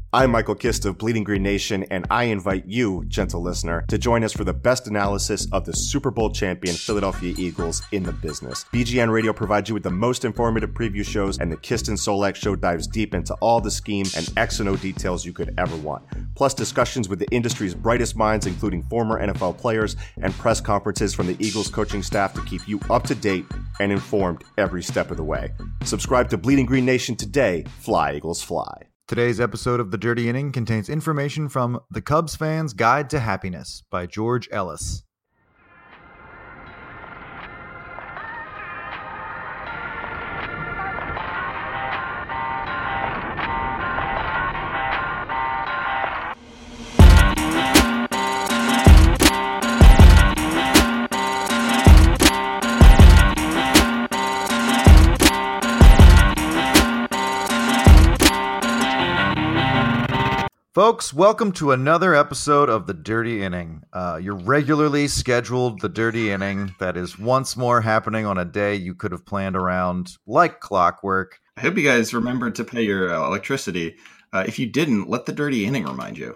I'm Michael Kist of Bleeding Green Nation, and I invite you, gentle listener, to join us for the best analysis of the Super Bowl champion Philadelphia Eagles in the business. BGN Radio provides you with the most informative preview shows, and the Kist and Solak Show dives deep into all the scheme and X and O details you could ever want. Plus discussions with the industry's brightest minds, including former NFL players, and press conferences from the Eagles coaching staff to keep you up to date and informed every step of the way. Subscribe to Bleeding Green Nation today. Fly, Eagles, fly. Today's episode of The Dirty Inning contains information from The Cubs Fan's Guide to Happiness by George Ellis. Folks, welcome to another episode of The Dirty Inning, your regularly scheduled The Dirty Inning that is once more happening on a day you could have planned around like clockwork. I hope you guys remembered to pay your electricity. If you didn't, let The Dirty Inning remind you.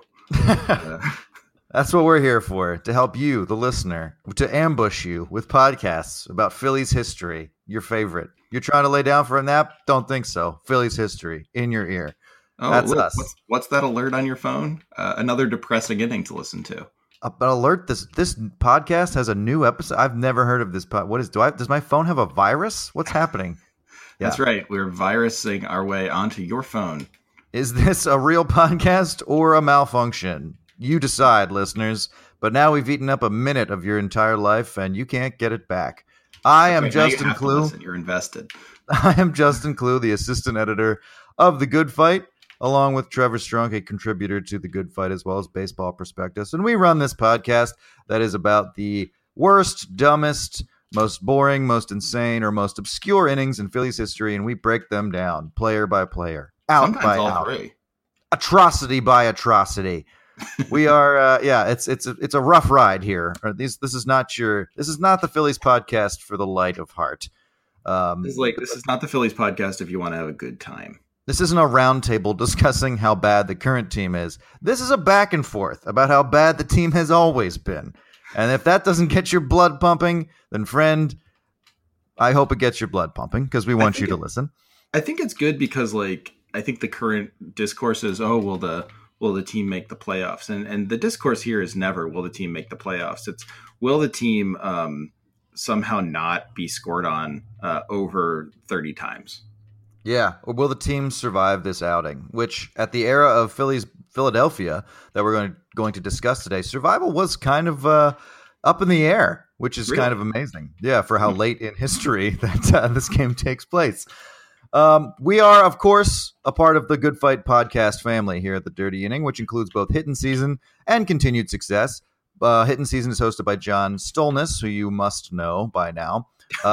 That's what we're here for, to help you, the listener, to ambush you with podcasts about Philly's history, your favorite. You're trying to lay down for a nap? Don't think so. Philly's history, in your ear. Oh, that's look, us. What's that alert on your phone? Another depressing inning to listen to. But alert! This podcast has a new episode. I've never heard of this. Does my phone have a virus? What's happening? Yeah. That's right. We're virusing our way onto your phone. Is this a real podcast or a malfunction? You decide, listeners. But now we've eaten up a minute of your entire life, and you can't get it back. I am Justin Kluh. You're invested. I am Justin Kluh, the assistant editor of The Good Fight, along with Trevor Strunk, a contributor to The Good Fight, as well as Baseball Prospectus. And we run this podcast that is about the worst, dumbest, most boring, most insane, or most obscure innings in Phillies history, and we break them down player by player, out Sometimes by all out, three. Atrocity by atrocity. We are, it's a rough ride here. This is not the Phillies podcast for the light of heart. This is not the Phillies podcast if you want to have a good time. This isn't a roundtable discussing how bad the current team is. This is a back and forth about how bad the team has always been. And if that doesn't get your blood pumping, then friend, I hope it gets your blood pumping because we want you to listen. I think it's good because I think the current discourse is, will the team make the playoffs? And the discourse here is never will the team make the playoffs. It's will the team somehow not be scored on over 30 times. Yeah, or will the team survive this outing? Which, at the era of Philadelphia that we're going to discuss today, survival was kind of up in the air, which is kind of amazing. Yeah, for how late in history that this game takes place. We are, of course, a part of the Good Fight podcast family here at The Dirty Inning, which includes both Hittin' Season and Continued Success. Hittin' Season is hosted by John Stolnis, who you must know by now.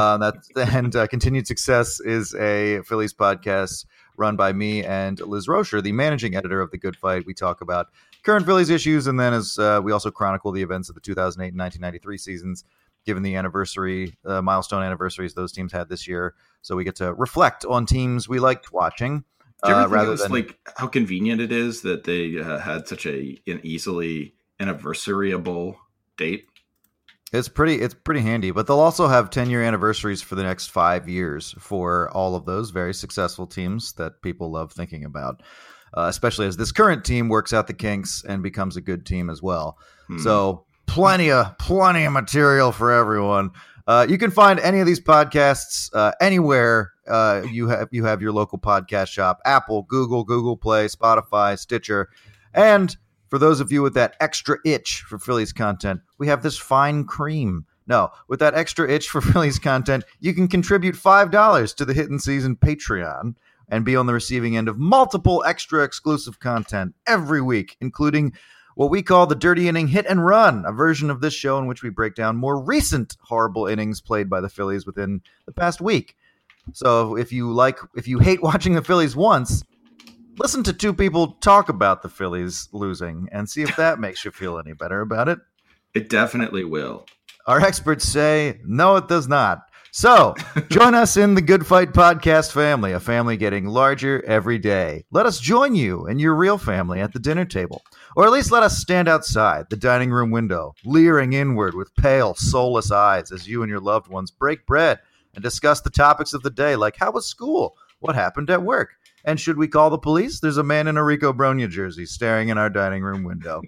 Continued Success is a Phillies podcast run by me and Liz Rocher, the managing editor of The Good Fight. We talk about current Phillies issues, and then we also chronicle the events of the 2008 and 1993 seasons, given the milestone anniversaries those teams had this year. So we get to reflect on teams we liked watching. Do you ever think it was how convenient it is that they had such an easily anniversariable date? It's pretty handy, but they'll also have 10-year anniversaries for the next 5 years for all of those very successful teams that people love thinking about, especially as this current team works out the kinks and becomes a good team as well. So plenty of material for everyone. You can find any of these podcasts anywhere you have your local podcast shop: Apple, Google Play, Spotify, Stitcher, and for those of you with that extra itch for Phillies content, we have this fine cream. No, with that extra itch for Phillies content, you can contribute $5 to the Hittin' Season Patreon and be on the receiving end of multiple extra exclusive content every week, including what we call the Dirty Inning Hit and Run, a version of this show in which we break down more recent horrible innings played by the Phillies within the past week. So if you hate watching the Phillies once, listen to two people talk about the Phillies losing and see if that makes you feel any better about it. It definitely will. Our experts say, no, it does not. So, join us in the Good Fight Podcast family, a family getting larger every day. Let us join you and your real family at the dinner table. Or at least let us stand outside the dining room window, leering inward with pale, soulless eyes as you and your loved ones break bread and discuss the topics of the day, like how was school? What happened at work? And should we call the police? There's a man in a Rico Bronya jersey staring in our dining room window.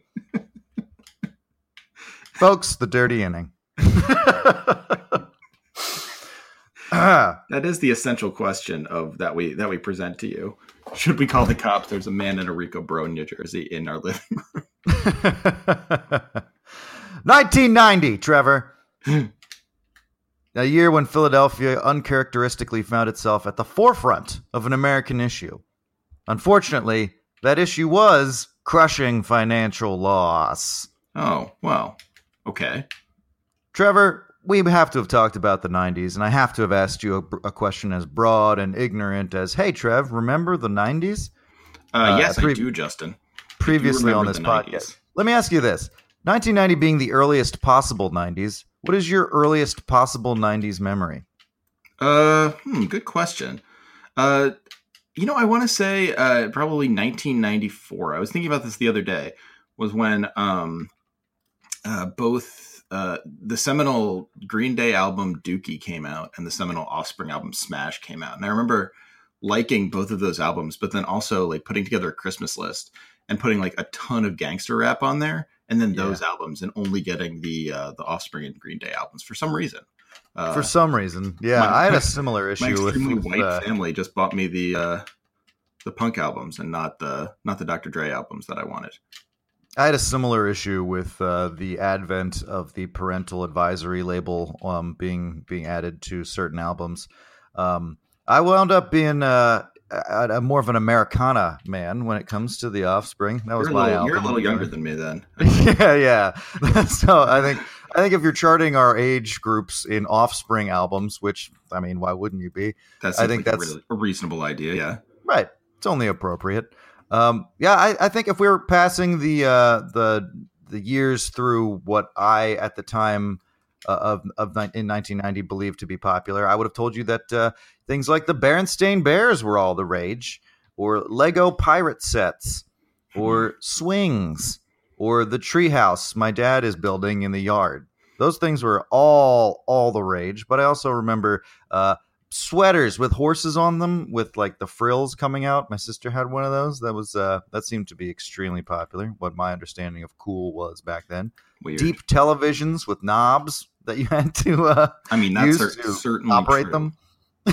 Folks, the dirty inning. That is the essential question of that we present to you. Should we call the cops? There's a man in a Rico Bronya jersey in our living room. 1990, Trevor. A year when Philadelphia uncharacteristically found itself at the forefront of an American issue. Unfortunately, that issue was crushing financial loss. Oh, well, okay. Trevor, we have to have talked about the 90s, and I have to have asked you a question as broad and ignorant as, hey, Trev, remember the 90s? Yes, I do, Justin. Previously on this podcast. Let me ask you this. 1990 being the earliest possible 90s, what is your earliest possible 90s memory? Good question. I want to say probably 1994. I was thinking about this the other day, was when both the seminal Green Day album Dookie came out and the seminal Offspring album Smash came out. And I remember liking both of those albums, but then also like putting together a Christmas list and putting like a ton of gangster rap on there, and then those albums, and only getting the Offspring and Green Day albums for some reason. I had a similar issue. My extremely white family just bought me the punk albums and not the Dr. Dre albums that I wanted. I had a similar issue with the advent of the parental advisory label being added to certain albums. I wound up being more of an Americana man when it comes to the Offspring. That was my album. You're a little younger than me then. yeah. So I think if you're charting our age groups in Offspring albums, which I mean, why wouldn't you be? That's a reasonable idea. Yeah. Right. It's only appropriate. I think if we were passing the years through what I at the time in 1990 believed to be popular, I would have told you that things like the Berenstain Bears were all the rage, or Lego pirate sets, or swings, or the treehouse my dad is building in the yard. Those things were all the rage. But I also remember sweaters with horses on them with like the frills coming out. My sister had one of those. That seemed to be extremely popular. What my understanding of cool was back then. Weird. Deep televisions with knobs that you had to use to certainly operate true. them.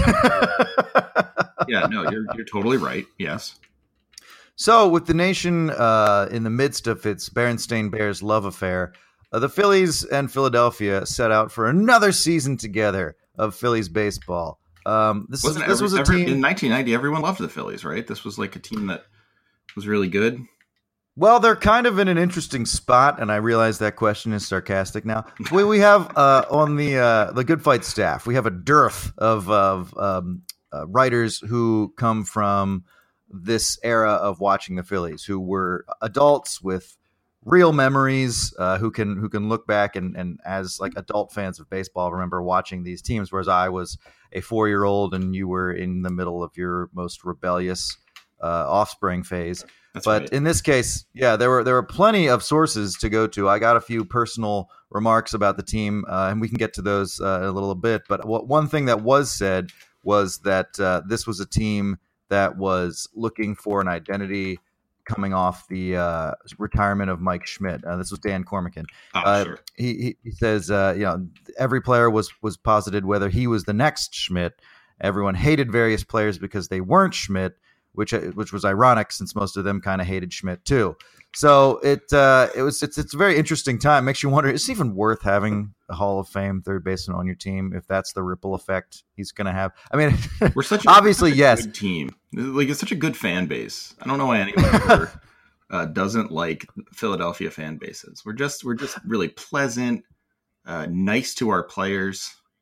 Yeah, no, you're totally right. Yes. So with the nation in the midst of its Berenstain Bears love affair, the Phillies and Philadelphia set out for another season together of Phillies baseball. This was a team in 1990. Everyone loved the Phillies, right? This was like a team that was really good. Well, they're kind of in an interesting spot, and I realize that question is sarcastic now. We have on the Good Fight staff, we have a dearth of writers who come from this era of watching the Phillies, who were adults with real memories, who can look back and as like adult fans of baseball remember watching these teams, whereas I was a 4-year-old and you were in the middle of your most rebellious Offspring phase. That's but right. In this case, yeah, there were plenty of sources to go to. I got a few personal remarks about the team, and we can get to those in a little bit. But one thing that was said was that this was a team that was looking for an identity coming off the retirement of Mike Schmidt. This was Dan Cormican. Sure. He says, every player was posited whether he was the next Schmidt. Everyone hated various players because they weren't Schmidt, which was ironic since most of them kind of hated Schmidt too. So it's a very interesting time. Makes you wonder, is it even worth having a Hall of Fame third baseman on your team if that's the ripple effect he's going to have? I mean, we're such obviously yes, good team. Like it's such a good fan base. I don't know why anyone ever doesn't like Philadelphia fan bases. We're just really pleasant, nice to our players.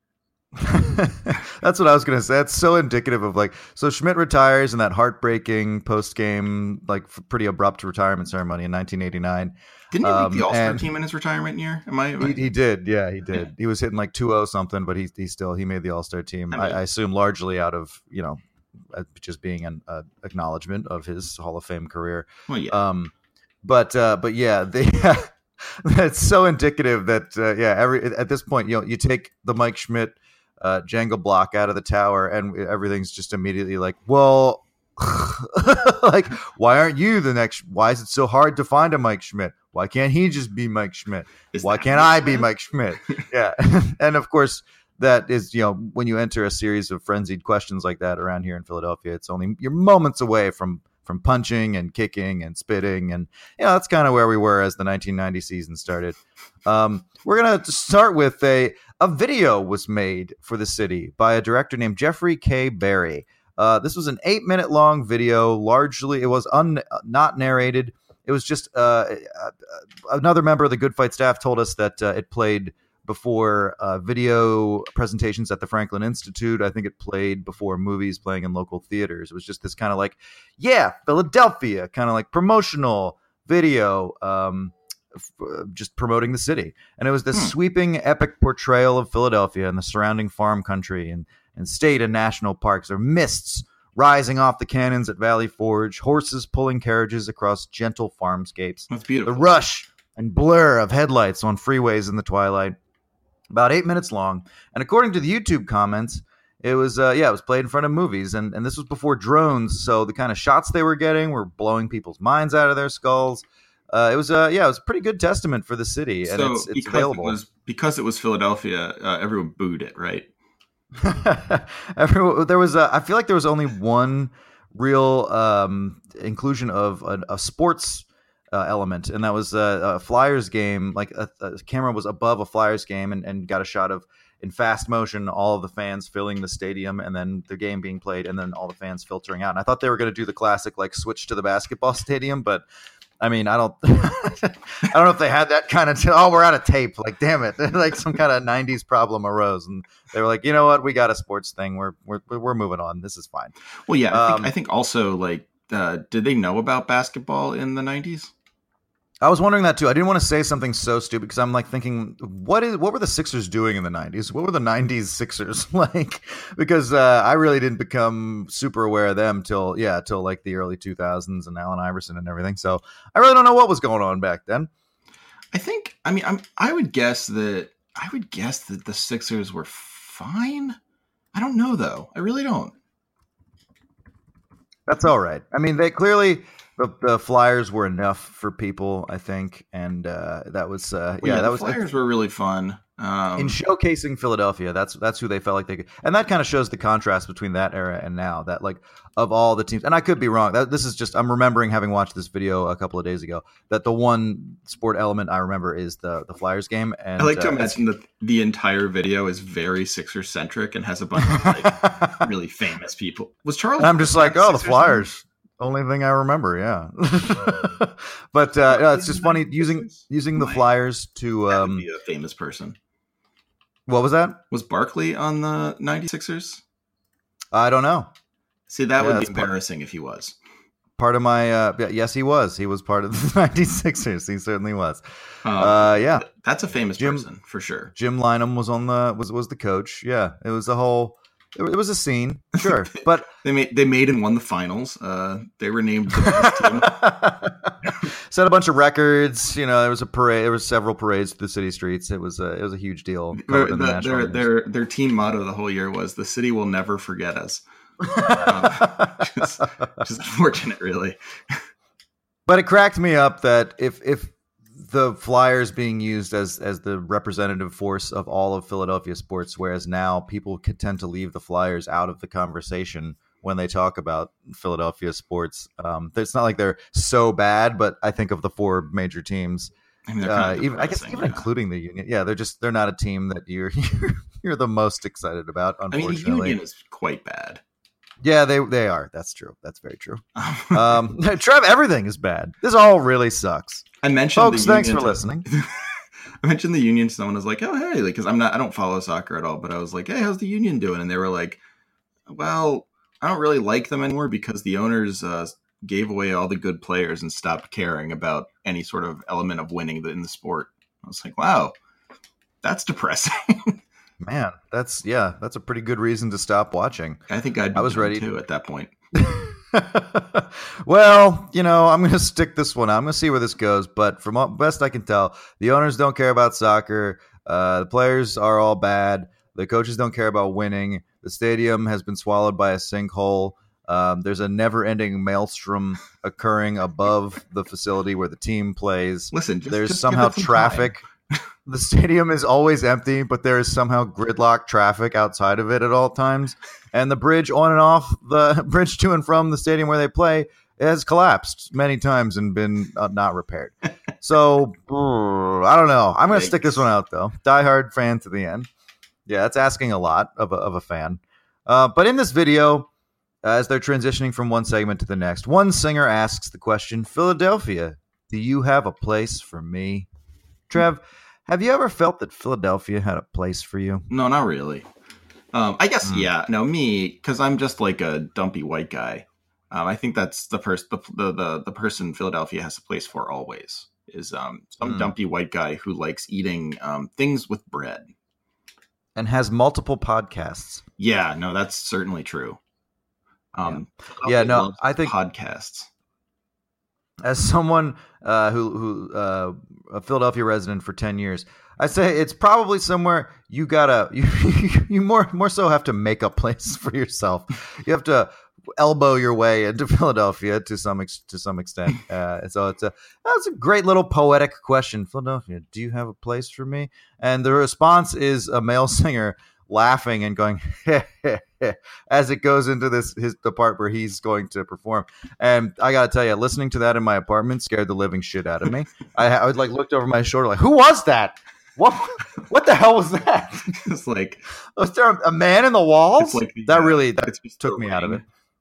That's what I was going to say. It's so indicative of like, so Schmidt retires in that heartbreaking post-game, like pretty abrupt retirement ceremony in 1989. Didn't he make the All-Star team in his retirement year? He did. Yeah, he did. Yeah. He was hitting like 2-0 something, but he made the All-Star team. I assume largely out of, just being an acknowledgement of his Hall of Fame career. Well, yeah. But yeah, it's so indicative that at this point, you take the Mike Schmidt Jenga block out of the tower, and everything's just immediately like, well, like, why aren't you the next? Why is it so hard to find a Mike Schmidt? Why can't he just be Mike Schmidt? Why can't I be Mike Schmidt? Yeah, and of course, that is, when you enter a series of frenzied questions like that around here in Philadelphia, it's only you're moments away from punching and kicking and spitting, and that's kind of where we were as the 1990 season started. We're gonna start with a video was made for the city by a director named Jeffrey K. Barry. This was an 8-minute long video. Largely, it was not narrated. It was just another member of the Good Fight staff told us that it played before video presentations at the Franklin Institute. I think it played before movies playing in local theaters. It was just this kind of like, Philadelphia, kind of like promotional video, just promoting the city. And it was this sweeping, epic portrayal of Philadelphia and the surrounding farm country and state and national parks. There are mists rising off the cannons at Valley Forge, horses pulling carriages across gentle farmscapes. That's beautiful. The rush and blur of headlights on freeways in the twilight. About 8 minutes long. And according to the YouTube comments, it was it was played in front of movies, and this was before drones, so the kind of shots they were getting were blowing people's minds out of their skulls. It was a pretty good testament for the city, and so it's available. Because it was Philadelphia, everyone booed it, right? There was I feel like there was only one real inclusion of a sports element, and that was a Flyers game. Like a camera was above a Flyers game and got a shot of, in fast motion, all of the fans filling the stadium, and then the game being played, and then all the fans filtering out. And I thought they were going to do the classic like switch to the basketball stadium, but I mean, I don't know if they had that kind of we're out of tape. Like, damn it, like some kind of 90s problem arose, and they were like, you know what, we got a sports thing. We're moving on. This is fine. Well, yeah, I think also like, did they know about basketball in the 90s? I was wondering that too. I didn't want to say something so stupid because I'm like thinking, what were the Sixers doing in the 90s? What were the 90s Sixers like? Because I really didn't become super aware of them till like the early 2000s and Allen Iverson and everything. So I really don't know what was going on back then. I would guess that the Sixers were fine. I don't know though. I really don't. That's all right. I mean, they clearly. The Flyers were enough for people, I think, and that was the Flyers were really fun in showcasing Philadelphia. That's who they felt like they could, and that kind of shows the contrast between that era and now. That like of all the teams, and I could be wrong. This is just I'm remembering having watched this video a couple of days ago. That the one sport element I remember is the Flyers game. And I like to imagine that the entire video is very Sixers centric and has a bunch of like really famous people. Was Charles? And I'm just like, the Flyers. Game? Only thing I remember, yeah. But it's just funny using the Flyers to that would be a famous person. What was that? Was Barkley on the 96ers? I don't know. See, that would be embarrassing if he was. Part of my yes, he was. He was part of the 96ers. He certainly was. That's a famous person for sure. Jim Lynam was on was the coach. Yeah, it was a whole. It was a scene, sure, but they made and won the finals. They were named the best team. Set a bunch of records. There was a parade. There was several parades through the city streets. It was a huge deal. Their team motto the whole year was "The city will never forget us." Just unfortunate, really. But it cracked me up that if the Flyers being used as the representative force of all of Philadelphia sports, whereas now people could tend to leave the Flyers out of the conversation when they talk about Philadelphia sports. It's not like they're so bad, but I think of the four major teams, even including the Union. Yeah, they're not a team that you're the most excited about. Unfortunately, the Union is quite bad. Yeah, they are. That's true. That's very true. Trev, everything is bad. This all really sucks. I mentioned folks. Thanks for listening. I mentioned the Union to someone. I was like, oh, hey, like, because I don't follow soccer at all, but I was like, hey, how's the Union doing? And they were like, well, I don't really like them anymore because the owners gave away all the good players and stopped caring about any sort of element of winning in the sport. I was like, wow, that's depressing. Man, that's a pretty good reason to stop watching. I think I was ready to at that point. Well, I'm going to stick this one out. I'm going to see where this goes. But from best I can tell, the owners don't care about soccer. The players are all bad. The coaches don't care about winning. The stadium has been swallowed by a sinkhole. There's a never-ending maelstrom occurring above the facility where the team plays. Listen, there's somehow traffic. The stadium is always empty, but there is somehow gridlock traffic outside of it at all times. And the bridge on and off, the bridge to and from the stadium where they play, has collapsed many times and been not repaired. So, I don't know. I'm going to stick this one out, though. Diehard fan to the end. Yeah, that's asking a lot of a fan. But in this video, as they're transitioning from one segment to the next, one singer asks the question, Philadelphia, do you have a place for me? Trev, have you ever felt that Philadelphia had a place for you? No, not really. I guess, yeah. No, me, because I'm just like a dumpy white guy. I think that's the person Philadelphia has a place for always is some dumpy white guy who likes eating things with bread. And has multiple podcasts. Yeah, no, that's certainly true. I think podcasts. As someone who a Philadelphia resident for 10 years, I say it's probably somewhere you more so have to make a place for yourself. You have to elbow your way into Philadelphia to some extent. So that's a great little poetic question. Philadelphia, do you have a place for me? And the response is a male singer laughing and going as it goes into the part where he's going to perform. And I gotta tell you, listening to that in my apartment scared the living shit out of me. I was like looked over my shoulder like, who was that? What the hell was that? It's like, was there a man in the walls? Like that took me out of it.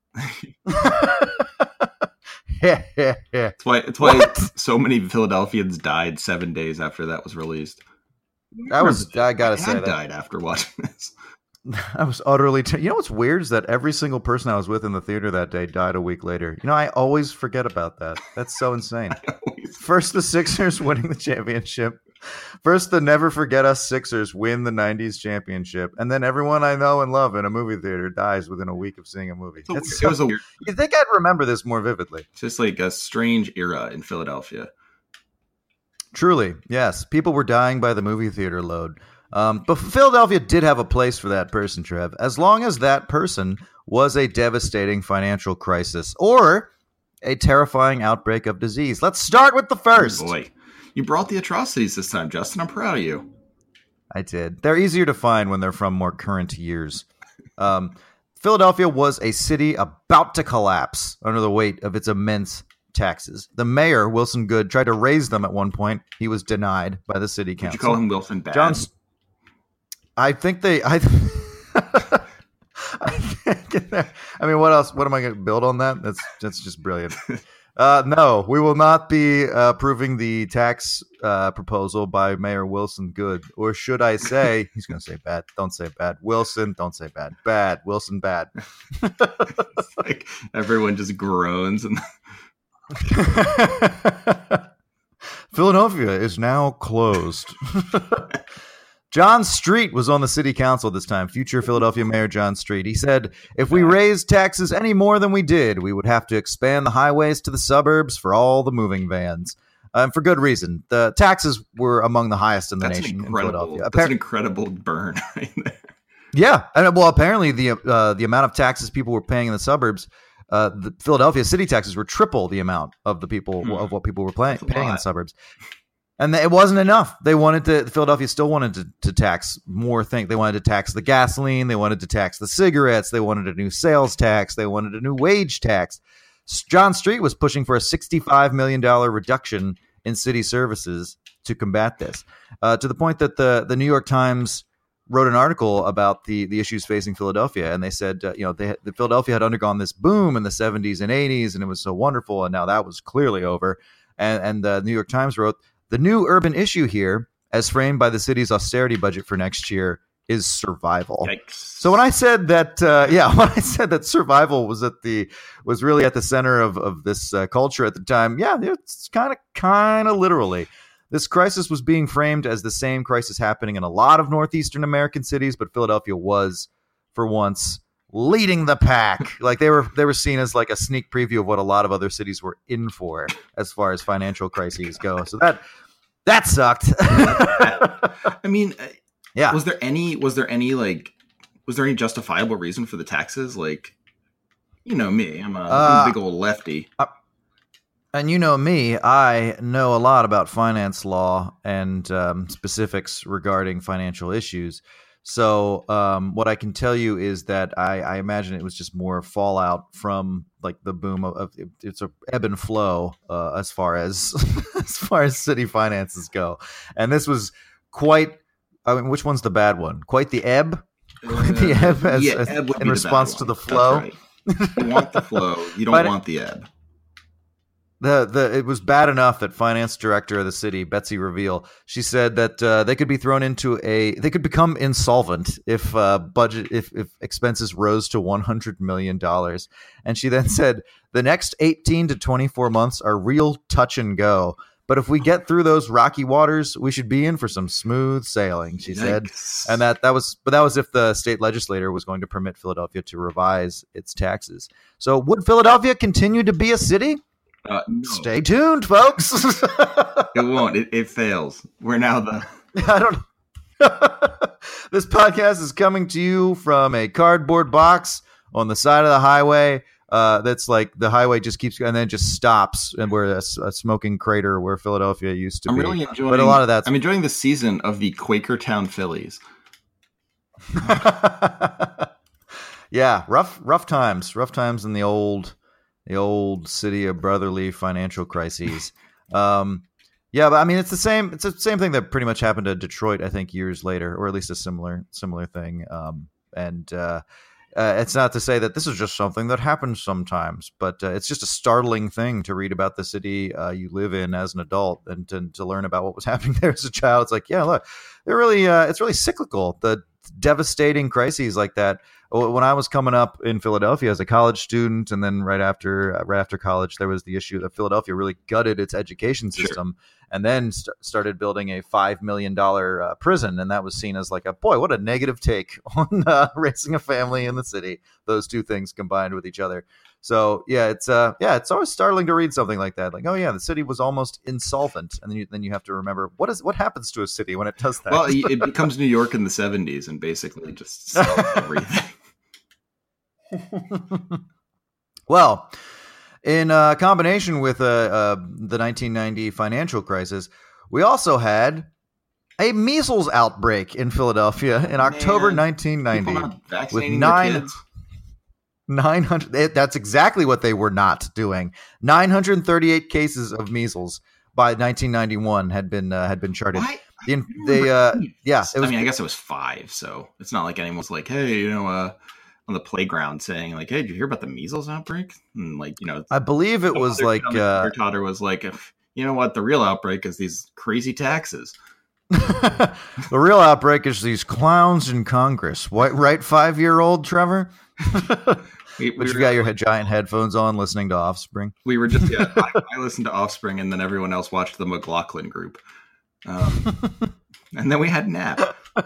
It's why so many Philadelphians died 7 days after that was released. I gotta say, I died after watching this. I was utterly. You know what's weird is that every single person I was with in the theater that day died a week later. I always forget about that. That's so insane. First, the Sixers winning the championship. First, the Never Forget Us Sixers win the 90s championship. And then everyone I know and love in a movie theater dies within a week of seeing a movie. You think I'd remember this more vividly. It's just like a strange era in Philadelphia. Truly, yes. People were dying by the movie theater load. But Philadelphia did have a place for that person, Trev, as long as that person was a devastating financial crisis or a terrifying outbreak of disease. Let's start with the first. Oh boy, you brought the atrocities this time, Justin. I'm proud of you. I did. They're easier to find when they're from more current years. Philadelphia was a city about to collapse under the weight of its immense taxes. The mayor, Wilson Goode, tried to raise them at one point. He was denied by the city council. Did you call him Wilson Bad? I think they. I mean, what else? What am I going to build on that? That's just brilliant. No, we will not be approving the tax proposal by Mayor Wilson Goode, or should I say? He's going to say bad. Don't say bad. Wilson, don't say bad. Bad. Wilson, bad. It's like everyone just groans and. Philadelphia is now closed. John Street was on the city council this time, future Philadelphia Mayor John Street. He said, if we raised taxes any more than we did, we would have to expand the highways to the suburbs for all the moving vans. And for good reason. The taxes were among the highest in the nation in Philadelphia. That's an incredible burn right there. Yeah. And, well, apparently the amount of taxes people were paying in the suburbs, the Philadelphia city taxes were triple the amount of the people of what people were paying in the suburbs. And it wasn't enough. Philadelphia still wanted to tax more things. They wanted to tax the gasoline. They wanted to tax the cigarettes. They wanted a new sales tax. They wanted a new wage tax. John Street was pushing for a $65 million reduction in city services to combat this, to the point that the New York Times wrote an article about the issues facing Philadelphia. And they said, Philadelphia had undergone this boom in the 70s and 80s, and it was so wonderful. And now that was clearly over. And the New York Times wrote, the new urban issue here as framed by the city's austerity budget for next year, is survival. Yikes. So when I said that, when I said that survival was really at the center of this culture at the time, it's kind of literally. This crisis was being framed as the same crisis happening in a lot of northeastern American cities, but Philadelphia was, for once, leading the pack. Like they were seen as like a sneak preview of what a lot of other cities were in for as far as financial crises go. So that sucked. I mean, yeah. Was there any justifiable reason for the taxes? Like, you know me, I'm a big old lefty. And you know me, I know a lot about finance law and specifics regarding financial issues. So what I can tell you is that I imagine it was just more fallout from like the boom of it's a ebb and flow as far as city finances go. And this was quite. I mean, which one's the bad one? Quite the ebb? The ebb, ebb in response to the flow? Right. You want the flow. You don't want the ebb. It was bad enough that finance director of the city, Betsy Reveal, she said that they could be thrown into they could become insolvent if expenses rose to $100 million. And she then said the next 18 to 24 months are real touch and go. But if we get through those rocky waters, we should be in for some smooth sailing, she said. And that was if the state legislature was going to permit Philadelphia to revise its taxes. So would Philadelphia continue to be a city? No. Stay tuned, folks. It won't. It fails. We're now I don't This podcast is coming to you from a cardboard box on the side of the highway. That's like the highway just keeps and then just stops, and we're a smoking crater where Philadelphia used to be. Really enjoying, but a lot of that. I'm enjoying the season of the Quakertown Phillies. Yeah, rough times in the old city of brotherly financial crises. Yeah, but I mean, it's the same thing that pretty much happened to Detroit, I think, years later, or at least a similar thing. It's not to say that this is just something that happens sometimes, but it's just a startling thing to read about the city you live in as an adult, and to learn about what was happening there as a child. It's like, yeah, look, it's really cyclical. The devastating crises like that. When I was coming up in Philadelphia as a college student, and then right after college, there was the issue that Philadelphia really gutted its education system, and then started building a $5 million prison, and that was seen as like what a negative take on raising a family in the city. Those two things combined with each other. So it's always startling to read something like that. Like, oh yeah, the city was almost insolvent, and then you have to remember what happens to a city when it does that. Well, it becomes New York in the 70s and basically just sells everything. Well, in combination with the 1990 financial crisis, we also had a measles outbreak in Philadelphia in October 1990. People not vaccinating with their kids. 900. That's exactly what they were not doing. 938 cases of measles by 1991 had been charted. Why? It was. I mean, I guess it was 5, so it's not like anyone's like, hey, on the playground saying like, hey, did you hear about the measles outbreak? And like, I believe it was like their daughter was like, you know what, the real outbreak is these crazy taxes. The real outbreak is these clowns in Congress. What, right, 5-year-old Trevor? You got your giant headphones on listening to Offspring? We were just, I listened to Offspring, and then everyone else watched the McLaughlin Group. And then we had nap.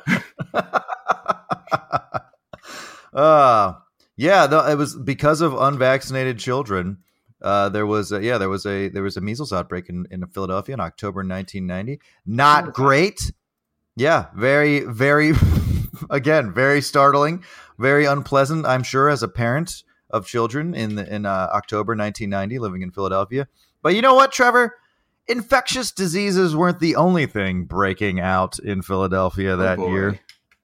It was because of unvaccinated children. There was a measles outbreak in Philadelphia in October 1990. Not great. Yeah, very, very, again, very startling, very unpleasant, I'm sure, as a parent of children in October 1990, living in Philadelphia. But you know what, Trevor? Infectious diseases weren't the only thing breaking out in Philadelphia that year.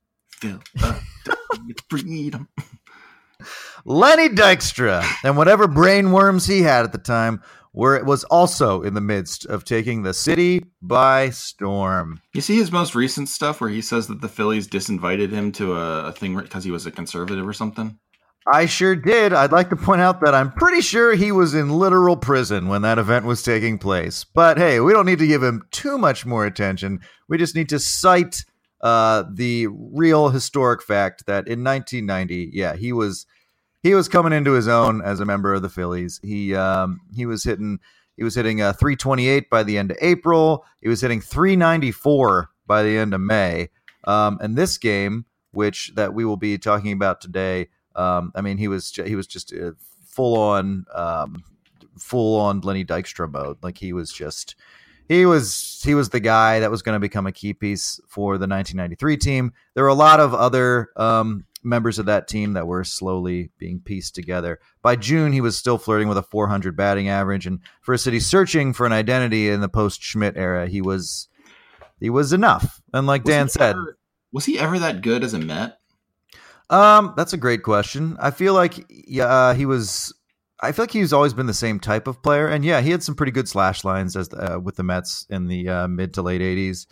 Freedom. Lenny Dykstra and whatever brainworms he had at the time was also in the midst of taking the city by storm. You see his most recent stuff where he says that the Phillies disinvited him to a thing because he was a conservative or something? I sure did. I'd like to point out that I'm pretty sure he was in literal prison when that event was taking place. But hey, we don't need to give him too much more attention. We just need to cite the real historic fact that in 1990, he was coming into his own as a member of the Phillies. He was hitting 328 by the end of April. He was hitting 394 by the end of May. And this game, which that we will be talking about today, he was just full on Lenny Dykstra mode. Like he was the guy that was going to become a key piece for the 1993 team. There were a lot of other members of that team that were slowly being pieced together. By June, he was still flirting with a 400 batting average, and for a city searching for an identity in the post-Schmidt era, he was enough. And like Dan said, was he ever that good as a Met? That's a great question. I feel like he was. I feel like he's always been the same type of player, and he had some pretty good slash lines as with the Mets in the mid to late '80s.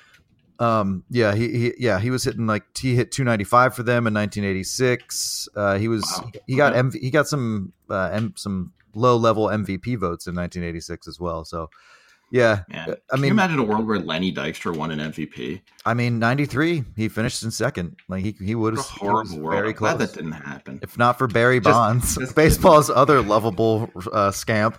He was hitting he hit 295 for them in 1986. He got some low level MVP votes in 1986 as well. So. Yeah, man. Can you imagine a world where Lenny Dykstra won an MVP? 93, he finished in second. Like he would have very close. Glad that didn't happen. If not for Barry Bonds, baseball's other lovable scamp.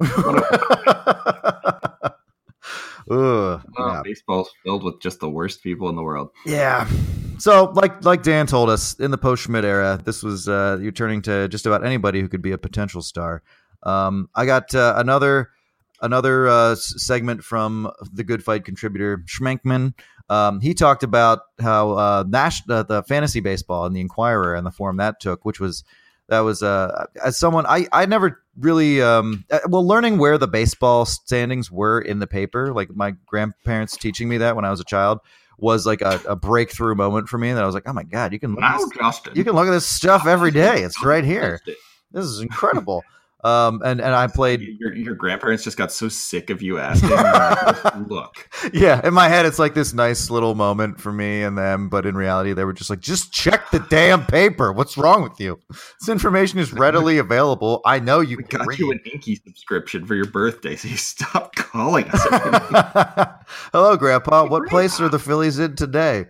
Baseball's filled with just the worst people in the world. Yeah. So, like Dan told us, in the post-Schmidt era, this was you're turning to just about anybody who could be a potential star. I got another segment from the Good Fight contributor Schmenkman. He talked about how the fantasy baseball and the Inquirer and the form that took, as someone I never really learning where the baseball standings were in the paper, like my grandparents teaching me that when I was a child, was like a breakthrough moment for me. That I was like, oh my god, you can look at this stuff every day. It's right here. This is incredible. And I played. Your grandparents just got so sick of you asking. Look. Yeah, in my head, it's like this nice little moment for me and them, but in reality, they were just like, just check the damn paper. What's wrong with you? This information is readily available. I know you we can got read. You an Inky subscription for your birthday, so you stop calling us. Hello, Grandpa. What place are the Phillies in today?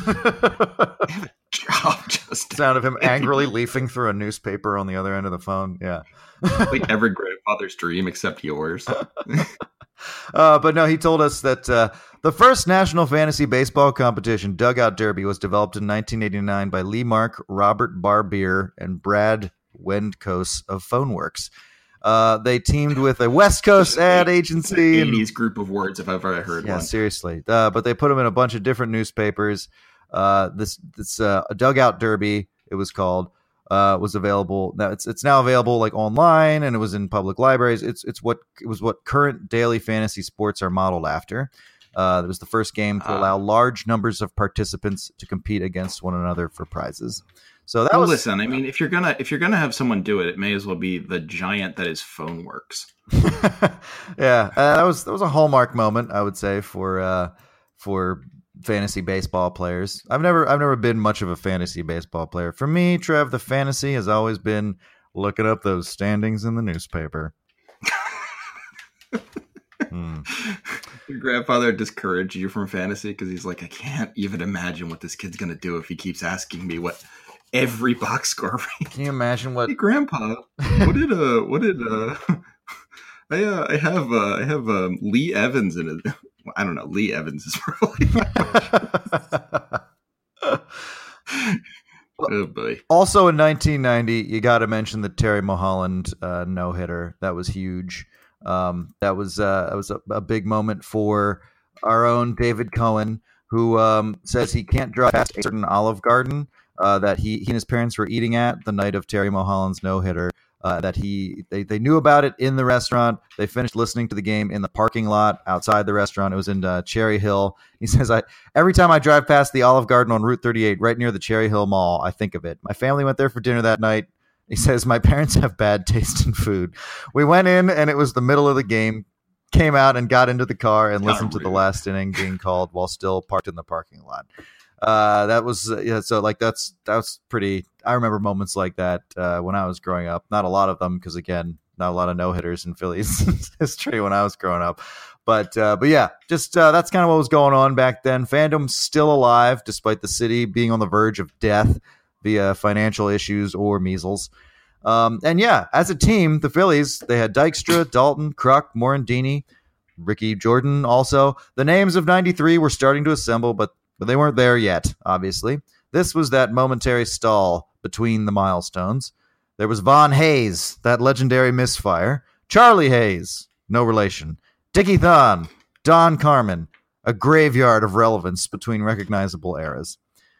Job, just sound of him angrily leafing through a newspaper on the other end of the phone. Yeah. Like every grandfather's dream except yours. But no, he told us that the first National Fantasy Baseball competition, Dugout Derby, was developed in 1989 by Lee Mark, Robert Barbier, and Brad Wendkos of PhoneWorks. They teamed with a West Coast ad agency. 80s group of words, if I've ever heard one. Yeah, seriously. But they put them in a bunch of different newspapers. This Dugout Derby, it was called. Was available now. It's now available like online, and it was in public libraries. It was what current daily fantasy sports are modeled after. It was the first game to allow large numbers of participants to compete against one another for prizes. So that was. Listen, I mean, if you're gonna have someone do it, it may as well be the giant that is PhoneWorks. Yeah, that was a hallmark moment, I would say, for fantasy baseball players. I've never been much of a fantasy baseball player. For me, Trev, the fantasy has always been looking up those standings in the newspaper. Your grandfather discouraged you from fantasy because he's like, I can't even imagine what this kid's gonna do if he keeps asking me what every box score ranks. Can you imagine what? Hey, Grandpa, I have Lee Evans in it. I don't know. Lee Evans is probably. Oh boy! Also in 1990, you got to mention the Terry Mulholland no hitter. That was huge. That was a big moment for our own David Cohen, who says he can't drive past a certain Olive Garden that he and his parents were eating at the night of Terry Mulholland's no hitter. That they knew about it in the restaurant. They finished listening to the game in the parking lot outside the restaurant. It was in Cherry Hill. He says, every time I drive past the Olive Garden on Route 38, right near the Cherry Hill Mall, I think of it. My family went there for dinner that night. He says, my parents have bad taste in food. We went in and it was the middle of the game, came out and got into the car and listened to the last inning being called while still parked in the parking lot. That was so like that was pretty. I remember moments like that when I was growing up. Not a lot of them because again, not a lot of no hitters in Phillies history when I was growing up. But yeah, just that's kind of what was going on back then. Fandom's still alive despite the city being on the verge of death via financial issues or measles. And yeah, as a team, the Phillies, they had Dykstra, Dalton, Kruk, Morandini, Ricky Jordan also. The names of 93 were starting to assemble, but they weren't there yet, obviously. This was that momentary stall between the milestones. There was Von Hayes, that legendary misfire. Charlie Hayes, no relation. Dickie Thon, Don Carmen, a graveyard of relevance between recognizable eras.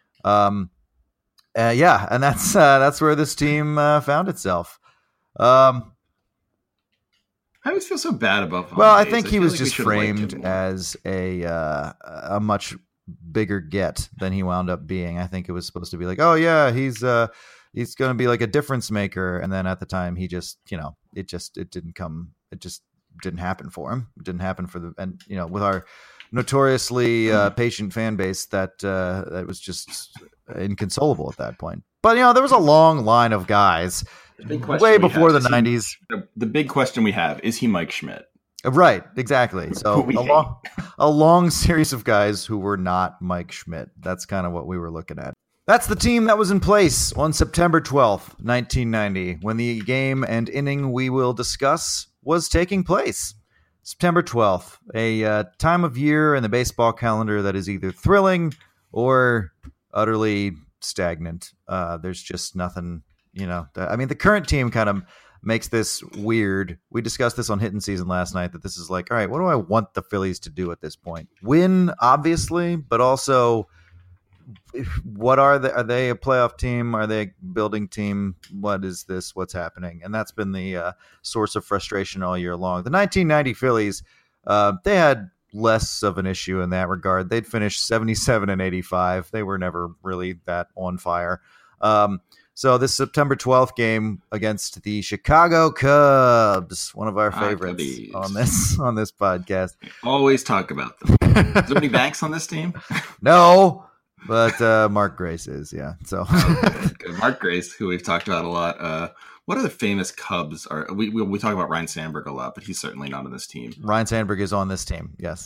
Yeah, and that's where this team found itself. I always feel so bad about Von Well, Hayes. I think he was like just framed as a much bigger get than he wound up being. I think it was supposed to be like, oh yeah, he's going to be like a difference maker, and then at the time he just, it just didn't happen for him. It didn't happen and with our notoriously patient fan base, that was just inconsolable at that point. But there was a long line of guys way before the 90s. The big question we have is he Mike Schmidt? Right, exactly. So a long series of guys who were not Mike Schmidt. That's kind of what we were looking at. That's the team that was in place on September 12th, 1990, when the game and inning we will discuss was taking place. September 12th, a time of year in the baseball calendar that is either thrilling or utterly stagnant. There's just nothing, the current team kind of makes this weird. We discussed this on Hitting Season last night, that this is like, all right, what do I want the Phillies to do at this point? Win, obviously, but also what are they a playoff team? Are they a building team? What is this? What's happening? And that's been the source of frustration all year long. The 1990 Phillies, they had less of an issue in that regard. They'd finished 77 and 85. They were never really that on fire. So this September 12th game against the Chicago Cubs, one of our favorites on this podcast. Always talk about them. Is there any Banks on this team? No. But Mark Grace is, yeah. So Good. Mark Grace, who we've talked about a lot. What other famous Cubs are? We talk about Ryan Sandberg a lot, but he's certainly not on this team. Ryan Sandberg is on this team, yes.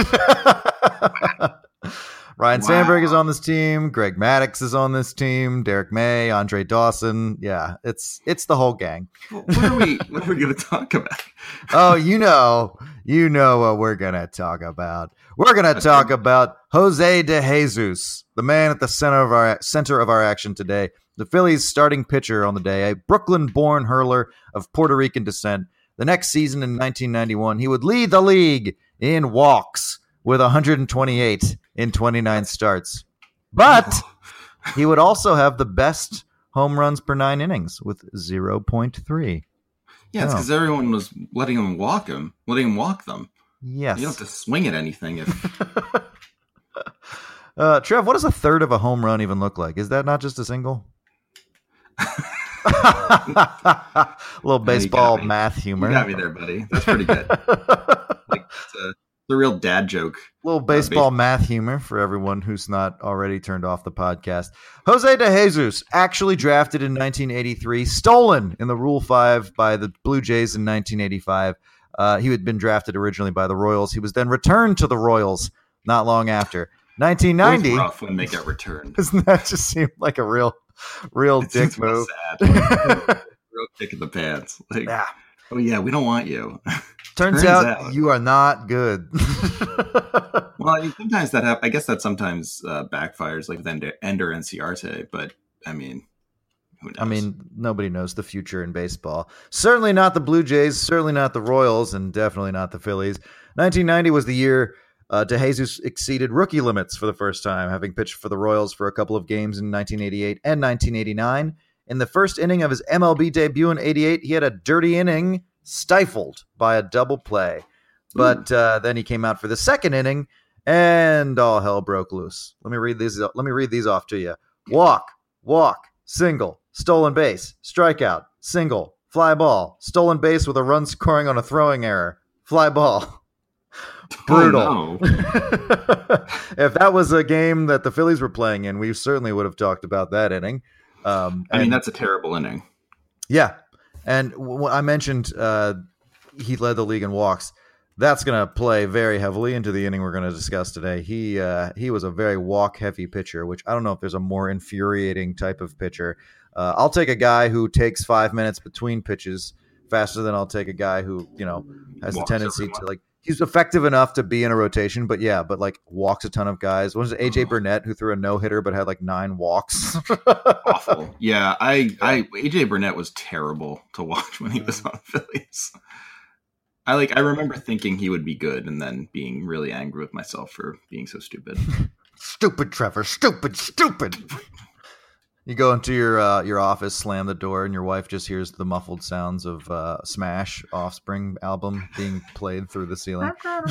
Ryan Sandberg is on this team. Greg Maddux is on this team. Derek May, Andre Dawson. Yeah, it's the whole gang. What are we going to talk about? Oh, you know what we're going to talk about. We're going to talk about Jose De Jesus, the man at the center of our action today. The Phillies' starting pitcher on the day, a Brooklyn-born hurler of Puerto Rican descent. The next season in 1991, he would lead the league in walks with 128 in 29 starts. But he would also have the best home runs per 9 innings with 0.3. Yeah, it's because everyone was letting him walk them. Yes. You don't have to swing at anything. Trev, what does a third of a home run even look like? Is that not just a single? A little baseball math humor. You got me there, buddy. That's pretty good. It's a real dad joke. Little baseball math humor for everyone who's not already turned off the podcast. Jose De Jesus, actually drafted in 1983, stolen in the Rule 5 by the Blue Jays in 1985. He had been drafted originally by the Royals. He was then returned to the Royals not long after. 1990. It was rough when they got returned. Doesn't that just seem like a real dick move? Sad. Real kick in the pants. Like, yeah. Oh yeah, we don't want you. Turns out you are not good. Well, I mean, sometimes that I guess that sometimes backfires, like with Ender Inciarte. But I mean, who knows? I mean, nobody knows the future in baseball. Certainly not the Blue Jays, certainly not the Royals, and definitely not the Phillies. 1990 was the year De Jesus exceeded rookie limits for the first time, having pitched for the Royals for a couple of games in 1988 and 1989. In the first inning of his MLB debut in 88, he had a dirty inning stifled by a double play. But then he came out for the second inning, and all hell broke loose. Let me read these off to you. Walk, single, stolen base, strikeout, single, fly ball, stolen base with a run scoring on a throwing error, fly ball. Brutal. Oh, no. If that was a game that the Phillies were playing in, we certainly would have talked about that inning. I mean, that's a terrible inning. Yeah. And I mentioned he led the league in walks. That's going to play very heavily into the inning we're going to discuss today. He was a very walk-heavy pitcher, which I don't know if there's a more infuriating type of pitcher. I'll take a guy who takes 5 minutes between pitches faster than I'll take a guy who, has the tendency to he's effective enough to be in a rotation, but walks a ton of guys. What was it, AJ Burnett, who threw a no-hitter but had 9 walks? Awful. Yeah, AJ Burnett was terrible to watch when he was on the Phillies. I remember thinking he would be good and then being really angry with myself for being so stupid. Stupid, Trevor. Stupid. You go into your office, slam the door, and your wife just hears the muffled sounds of Smash Offspring album being played through the ceiling.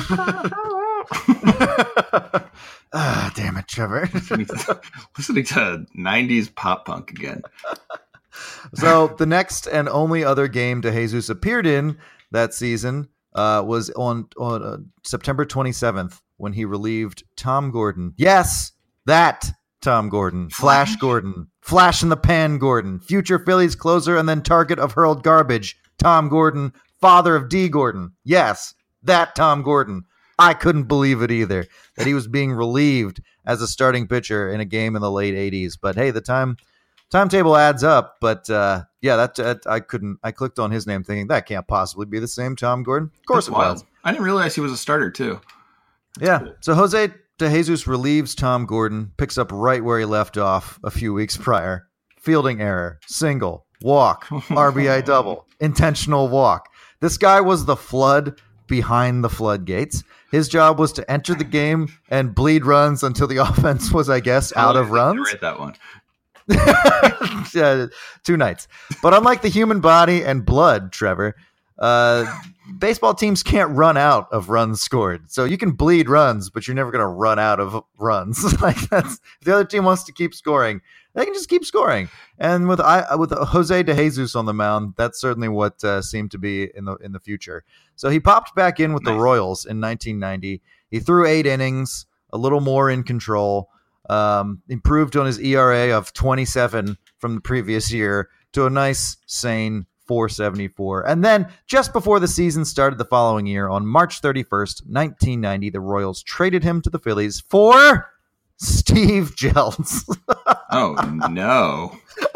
Damn it, Trevor. Listening to 90s pop punk again. So the next and only other game DeJesus appeared in that season was on September 27th when he relieved Tom Gordon. Yes, that Tom Gordon. Flash Gordon. Flash in the pan Gordon. Future Phillies closer and then target of hurled garbage. Tom Gordon, father of D. Gordon. Yes, that Tom Gordon. I couldn't believe it either, that he was being relieved as a starting pitcher in a game in the late 80s. But hey, the timetable adds up. But I clicked on his name thinking that can't possibly be the same Tom Gordon. Of course it was. I didn't realize he was a starter too. Yeah. So Jose DeJesus relieves Tom Gordon, picks up right where he left off a few weeks prior. Fielding error, single, walk, RBI double, intentional walk. This guy was the flood behind the floodgates. His job was to enter the game and bleed runs until the offense was, I guess, out of runs. I read that one. Yeah, 2 nights. But unlike the human body and blood, Trevor, baseball teams can't run out of runs scored. So you can bleed runs, but you're never going to run out of runs. If the other team wants to keep scoring, they can just keep scoring. And with Jose DeJesus on the mound, that's certainly what seemed to be in the future. So he popped back in with the Royals in 1990. He threw 8 innings, a little more in control, improved on his ERA of 27 from the previous year to a nice, sane 4.74. And then just before the season started the following year, on March 31st, 1990, the Royals traded him to the Phillies for Steve Jeltz. Oh, no.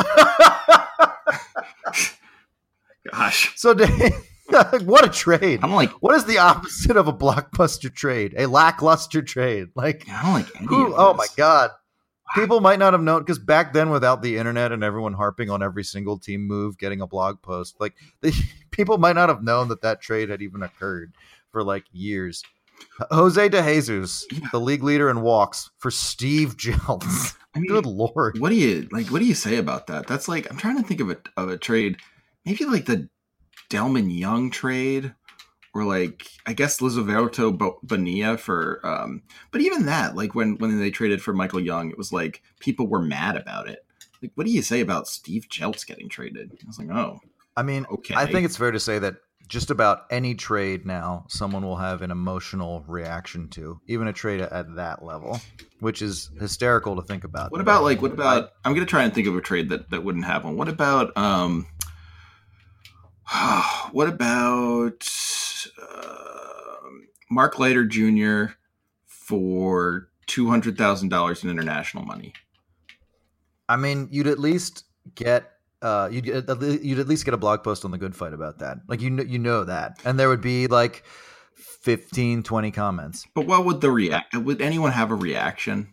Gosh. So what a trade. I'm like, what is the opposite of a blockbuster trade? A lackluster trade. I don't like any of this. Oh my God. People might not have known, because back then, without the internet and everyone harping on every single team move, getting a blog post, people might not have known that trade had even occurred for years. Jose DeJesus, the league leader in walks, for Steve Jeltz. I mean, good Lord. What do you say about that? That's I'm trying to think of a trade, maybe the Delman Young trade, or I guess Lizoverto Bonilla for, but even that, when they traded for Michael Young, it was people were mad about it. What do you say about Steve Jeltz getting traded? I was oh. I mean, okay. I think it's fair to say that just about any trade now, someone will have an emotional reaction to, even a trade at that level, which is hysterical to think about. What about I'm going to try and think of a trade that wouldn't have one. What about Mark Leiter Jr. for $200,000 in international money? I mean, you'd at least get you'd at least get a blog post on the Good Fight about that. You know that, and there would be 15, 20 comments. But what would would anyone have a reaction?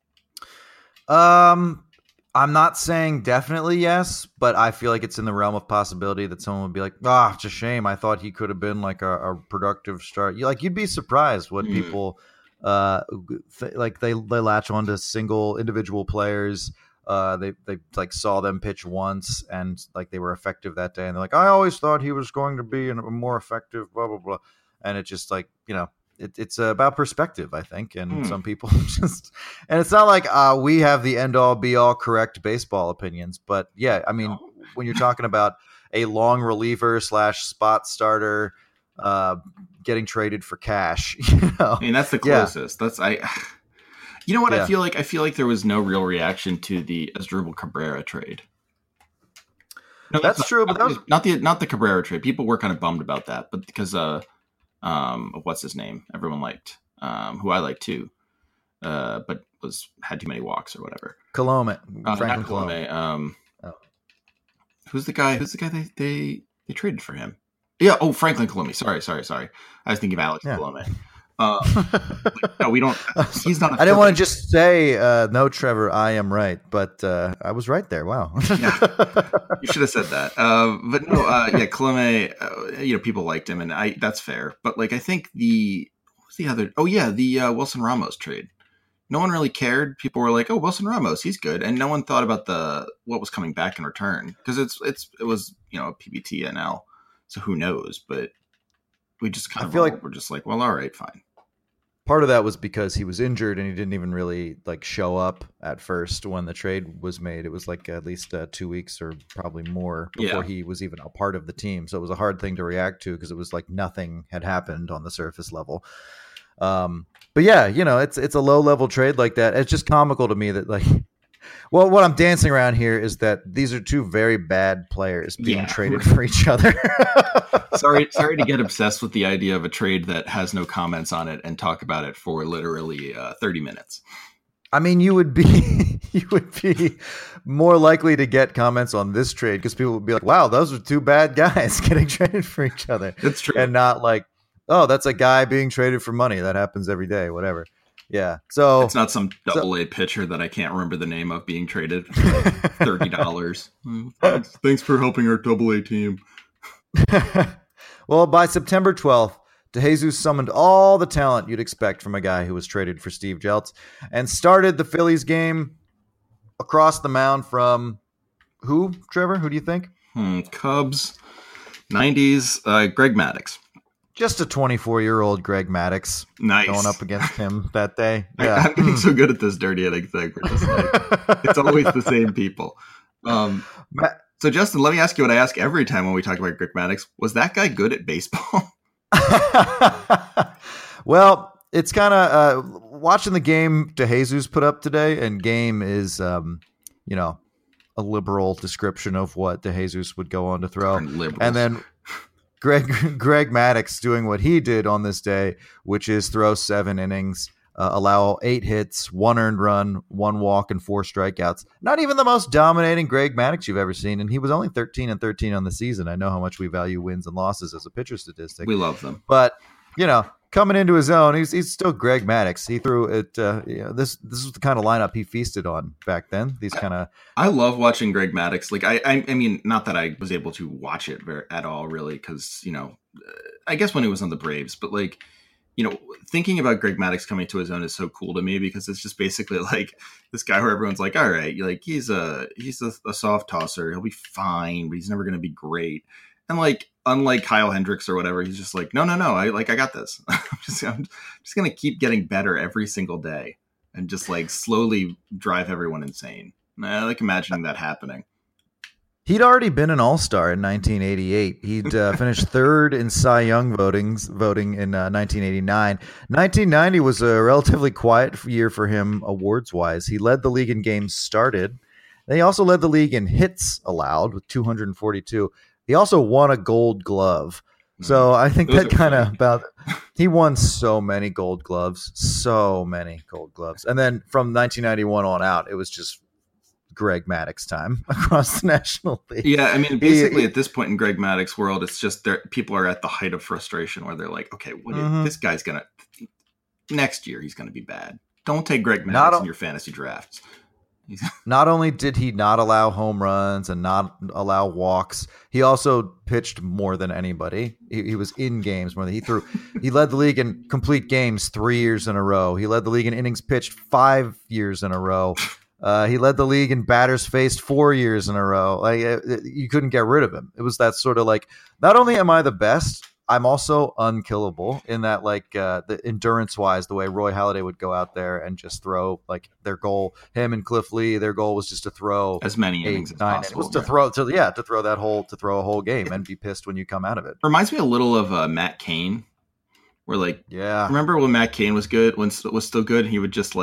I'm not saying definitely yes, but I feel like it's in the realm of possibility that someone would be it's a shame. I thought he could have been a productive start. You'd be surprised what people they latch on to single individual players. They saw them pitch once and they were effective that day, and they're I always thought he was going to be a more effective, blah blah blah. And it's just it's about perspective, I think, and some people just, and it's not we have the end all be all correct baseball opinions, but yeah, I mean, when you're talking about a long reliever / spot starter, getting traded for cash. I mean, that's the closest. You know what? I feel like there was no real reaction to the Asdrubal Cabrera trade. No, that's true, but that was not the Cabrera trade. People were kind of bummed about that, but because of what's his name, everyone liked, who I liked too, but had too many walks or whatever. Colome, Franklin Colome. Who's the guy? They traded for him? Yeah. Oh, Franklin Colome. Sorry. I was thinking of Alex Colome. No, we don't. He's not. I didn't want to just say no, Trevor. I am right, but I was right there. Wow. Yeah, you should have said that. But no, Colome. People liked him, and that's fair. But like, I think what was the other? Oh yeah, the Wilson Ramos trade. No one really cared. People were like, "Oh, Wilson Ramos, he's good," and no one thought about what was coming back in return because it was a PBT NL, so who knows? But we just kind of feel like we're just like, well, all right, fine. Part of that was because he was injured and he didn't even really show up at first when the trade was made. It was at least 2 weeks or probably more before he was even a part of the team. So it was a hard thing to react to because it was like nothing had happened on the surface level. But yeah, it's a low level trade like that. It's just comical to me that well, what I'm dancing around here is that these are two very bad players being traded for each other. Sorry to get obsessed with the idea of a trade that has no comments on it and talk about it for literally 30 minutes. I mean, you would be more likely to get comments on this trade because people would be like, "Wow, those are two bad guys getting traded for each other." That's true, and not like, "Oh, that's a guy being traded for money. That happens every day." Whatever. Yeah, so it's not some double-A pitcher that I can't remember the name of being traded for $30. Thanks for helping our double-A team. Well, by September 12th, DeJesus summoned all the talent you'd expect from a guy who was traded for Steve Jeltz and started the Phillies game across the mound from who, Trevor? Who do you think? Cubs, 90s, Greg Maddux. Just a 24-year-old Greg Maddux going up against him that day. Yeah. I'm getting so good at this dirty hitting thing. We're just it's always the same people. So, Justin, let me ask you what I ask every time when we talk about Greg Maddux. Was that guy good at baseball? Well, it's kind of watching the game DeJesus put up today, and game is, a liberal description of what DeJesus would go on to throw. And then Greg Maddux doing what he did on this day, which is throw 7 innings, allow 8 hits, 1 earned run, 1 walk, and 4 strikeouts. Not even the most dominating Greg Maddux you've ever seen, and he was only 13-13 on the season. I know how much we value wins and losses as a pitcher statistic. We love them, but coming into his own, he's still Greg Maddux. He threw it. This was the kind of lineup he feasted on back then. These kind of. I love watching Greg Maddux. Like I mean, not that I was able to watch it at all, really, because I guess when he was on the Braves, but thinking about Greg Maddux coming to his own is so cool to me because it's just basically like this guy where everyone's like, all right, he's a soft tosser, he'll be fine, but he's never going to be great. And unlike Kyle Hendricks or whatever, he's just like, no, I got this. I'm just going to keep getting better every single day and just slowly drive everyone insane. I like imagining that happening. He'd already been an all-star in 1988. He'd finished third in Cy Young voting in 1989. 1990 was a relatively quiet year for him awards-wise. He led the league in games started. And he also led the league in hits allowed with 242. He also won a Gold Glove. So I think that kind of he won so many Gold Gloves. And then from 1991 on out, it was just Greg Maddux time across the National League. Yeah, I mean, basically at this point in Greg Maddux' world, it's just people are at the height of frustration where they're like, okay, this guy's going to – next year he's going to be bad. Don't take Greg Maddux in your fantasy drafts. Not only did he not allow home runs and not allow walks, he also pitched more than anybody. He was in games more than he led the league in complete games 3 years in a row. He led the league in innings pitched 5 years in a row. He led the league in batters faced 4 years in a row. You couldn't get rid of him. It was that sort of not only am I the best, I'm also unkillable in that, like, the endurance wise, the way Roy Halladay would go out there and just throw, like, their goal, him and Cliff Lee, their goal was just to throw as many innings as possible. To throw a whole game and be pissed when you come out of it. Reminds me a little of Matt Cain, where, like, remember when Matt Cain was good, when it was still good, he would just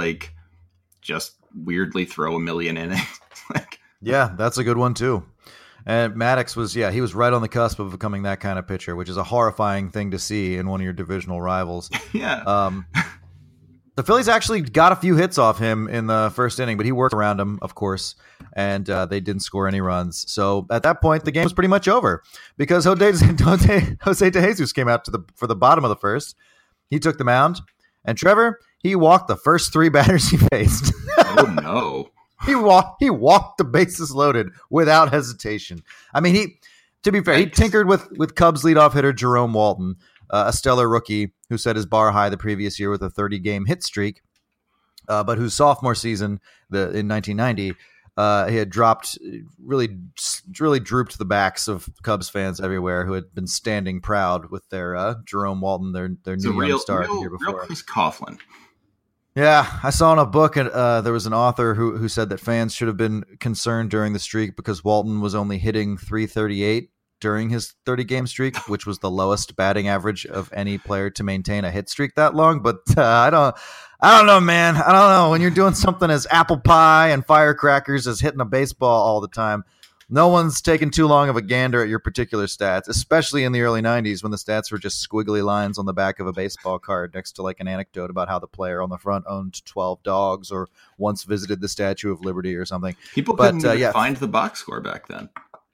weirdly throw a million innings. Like, yeah, that's a good one too. And Maddox was, he was right on the cusp of becoming that kind of pitcher, which is a horrifying thing to see in one of your divisional rivals. Yeah. The Phillies actually got a few hits off him in the first inning, but he worked around him, of course, and they didn't score any runs. So at that point, the game was pretty much over because Jose De Jesus came out for the bottom of the first. He took the mound, and Trevor, he walked the first 3 batters he faced. Oh, no. He walked the bases loaded without hesitation. I mean, to be fair, he tinkered with Cubs leadoff hitter Jerome Walton, a stellar rookie who set his bar high the previous year with a 30-game hit streak, but whose sophomore season in 1990, he had dropped, really drooped the backs of Cubs fans everywhere who had been standing proud with their Jerome Walton, their new young star the year before. Real Chris Coughlin. Yeah, I saw in a book, there was an author who said that fans should have been concerned during the streak because Walton was only hitting .338 during his 30-game streak, which was the lowest batting average of any player to maintain a hit streak that long. But I don't know, man. I don't know. When you're doing something as apple pie and firecrackers as hitting a baseball all the time, no one's taking too long of a gander at your particular stats, especially in the early 90s when the stats were just squiggly lines on the back of a baseball card next to, like, an anecdote about how the player on the front owned 12 dogs or once visited the Statue of Liberty or something. People couldn't find the box score back then.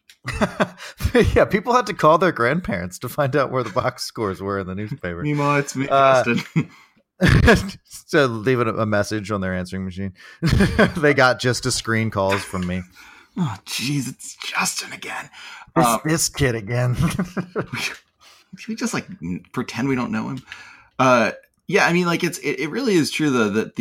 Yeah, people had to call their grandparents to find out where the box scores were in the newspaper. Mima, it's me, Justin. So leaving a message on their answering machine. They got just a screen calls from me. Oh, jeez, it's Justin again. This kid again. Can we just, like, pretend we don't know him? Yeah, I mean, like, it really is true though that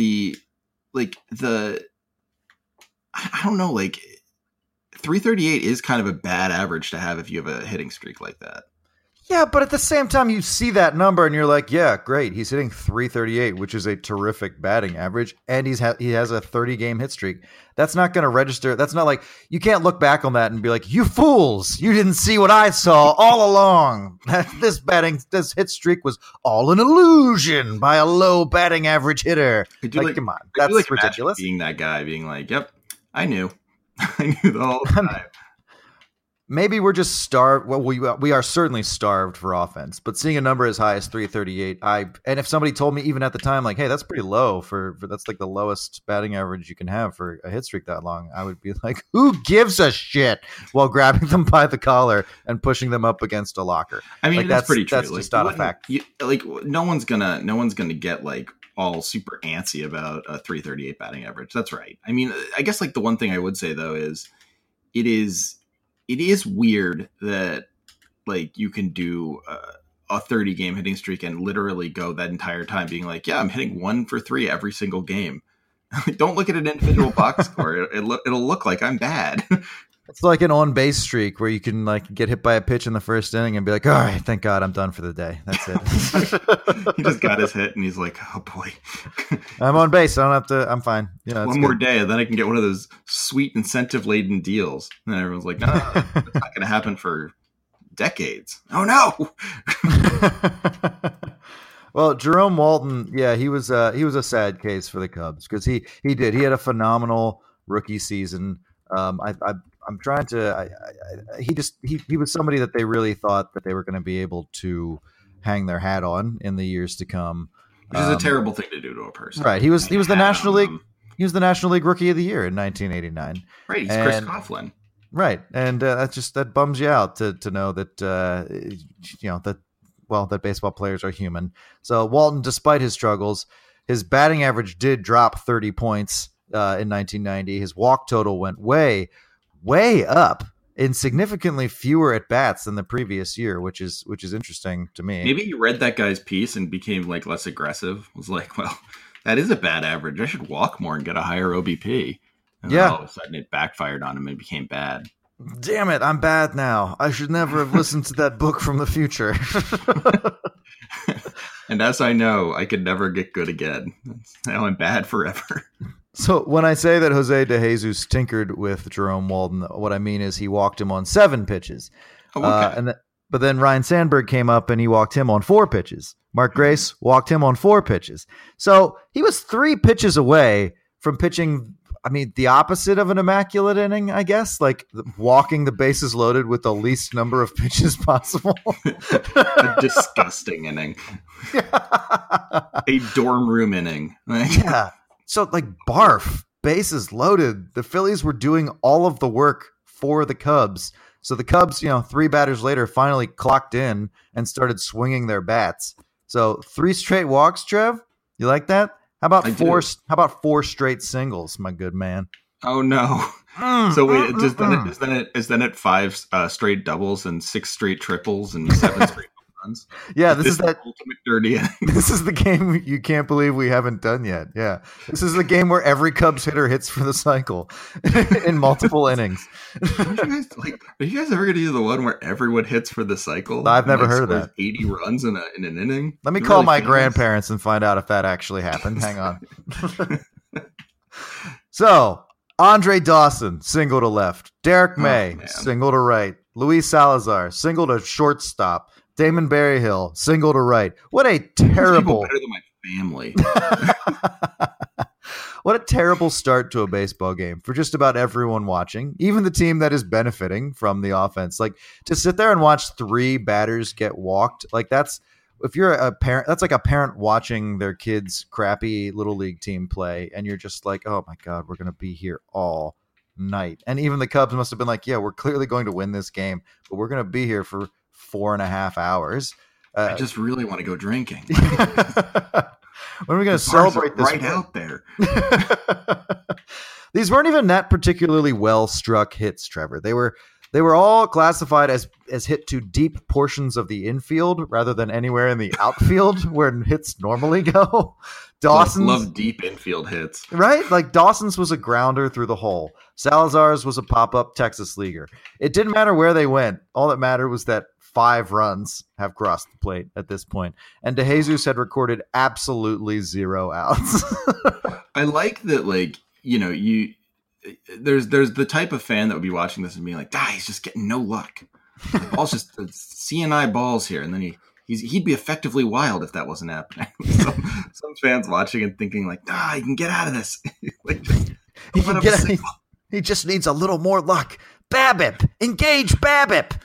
I don't know, like, 338 is kind of a bad average to have if you have a hitting streak like that. Yeah, but at the same time, you see that number and you're like, yeah, great. He's hitting .338, which is a terrific batting average, and he has a 30-game hit streak. That's not going to register. That's not like, you can't look back on that and be like, you fools, you didn't see what I saw all along. This hit streak was all an illusion by a low batting average hitter. Come on, that's ridiculous. Being that guy, being like, yep, I knew. I knew the whole time. Maybe we're just starved. Well, we are certainly starved for offense, but seeing a number as high as 338, and if somebody told me even at the time, like, hey, that's pretty low for that's like the lowest batting average you can have for a hit streak that long, I would be like, who gives a shit, while grabbing them by the collar and pushing them up against a locker. I mean, like, that's pretty true. That's just not a fact. No one's gonna get, like, all super antsy about a 338 batting average. That's right. I mean, I guess, like, the one thing I would say though is it is weird that, like, you can do a 30-game hitting streak and literally go that entire time being like, yeah, I'm hitting 1 for 3 every single game. Don't look at an individual box score. It'll look like I'm bad. It's like an on-base streak where you can, like, get hit by a pitch in the first inning and be like, all right, thank God I'm done for the day. That's it. He just got his hit and he's like, oh boy. I'm on base. I don't have to, I'm fine. One more day and then I can get one of those sweet incentive-laden deals. And everyone's like, no, that's not going to happen for decades. Oh no. Well, Jerome Walton, yeah, he was a sad case for the Cubs because he had a phenomenal rookie season. I'm trying to. He was somebody that they really thought that they were going to be able to hang their hat on in the years to come, which is a terrible thing to do to a person. Right? He was the National League. He was the National League Rookie of the Year in 1989. Right, he's Chris Coughlin. Right, and that bums you out to know that that baseball players are human. So Walton, despite his struggles, his batting average did drop 30 points in 1990. His walk total went way up in significantly fewer at bats than the previous year, which is interesting to me. Maybe you read that guy's piece and became, like, less aggressive. Was like, well, that is a bad average. I should walk more and get a higher OBP. And then all of a sudden it backfired on him and became bad. Damn it, I'm bad now. I should never have listened to that book from the future. And as I know, I could never get good again. Now I'm bad forever. So when I say that Jose De Jesus tinkered with Jerome Walden, what I mean is he walked him on 7 pitches. Oh, okay. But then Ryan Sandberg came up and he walked him on 4 pitches. Mark Grace walked him on 4 pitches. So he was 3 pitches away from pitching, the opposite of an immaculate inning, I guess, like walking the bases loaded with the least number of pitches possible. A disgusting inning. A dorm room inning. Yeah. So like barf, bases loaded. The Phillies were doing all of the work for the Cubs. So the Cubs, 3 batters later, finally clocked in and started swinging their bats. So 3 straight walks, Trev. You like that? How about 4? How about 4 straight singles, my good man? Oh no! So wait, is then it 5 straight doubles and 6 straight triples and 7 straight runs? Yeah, this is that ultimate dirty inning. This is the game you can't believe we haven't done yet. Yeah, this is the game where every Cubs hitter hits for the cycle in multiple innings. Are you guys ever going to do the one where everyone hits for the cycle? I've never heard of that. 80 runs in an inning. Let me call my grandparents and find out if that actually happened. Hang on. So Andre Dawson, single to left. Derek May, single to right. Luis Salazar, single to shortstop. Damon Berryhill, single to right. What a terrible... Better than my family. What a terrible start to a baseball game for just about everyone watching, even the team that is benefiting from the offense. Like, to sit there and watch 3 batters get walked, like if you're a parent, that's like a parent watching their kid's crappy little league team play, and you're just like, oh my God, we're going to be here all night. And even the Cubs must have been like, yeah, we're clearly going to win this game, but we're going to be here for 4.5 hours. I just really want to go drinking. When are we going to celebrate this? Right out there. These weren't even that particularly well struck hits, Trevor. They were all classified as hit to deep portions of the infield rather than anywhere in the outfield where hits normally go. Dawson's love deep infield hits, right? Like Dawson's was a grounder through the hole. Salazar's was a pop-up Texas leaguer. It didn't matter where they went. All that mattered was that 5 runs have crossed the plate at this point. And De Jesus had recorded absolutely 0 outs. I like that, there's the type of fan that would be watching this and being like, he's just getting no luck. The ball's just CNI balls here. And then he'd be effectively wild if that wasn't happening. Some fans watching and thinking like, he can get out of this. He just needs a little more luck. BABIP, engage BABIP.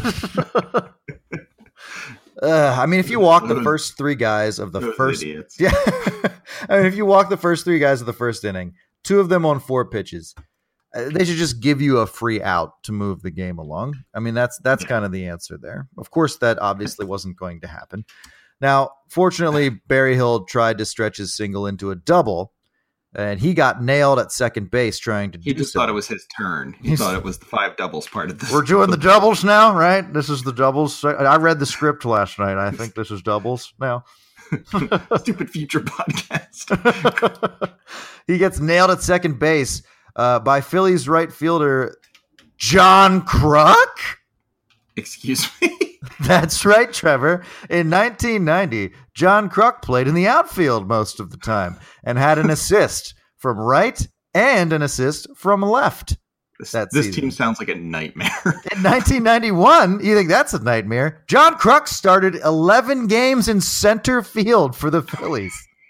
If you walk the first 3 guys of the first, idiots. Yeah, if you walk the first 3 guys of the first inning, 2 of them on 4 pitches, they should just give you a free out to move the game along. That's kind of the answer there. Of course, that obviously wasn't going to happen. Now, fortunately, Berryhill tried to stretch his single into a double, and he got nailed at second base trying to do so. He just thought it was his turn. He thought it was the 5 doubles part of this. We're doing the doubles now, right? This is the doubles. I read the script last night. I think this is doubles now. Stupid future podcast. He gets nailed at second base by Phillies right fielder John Kruk. Excuse me? That's right, Trevor. In 1990, John Kruk played in the outfield most of the time and had an assist from right and an assist from left. This team sounds like a nightmare. In 1991, you think that's a nightmare? John Kruk started 11 games in center field for the Phillies.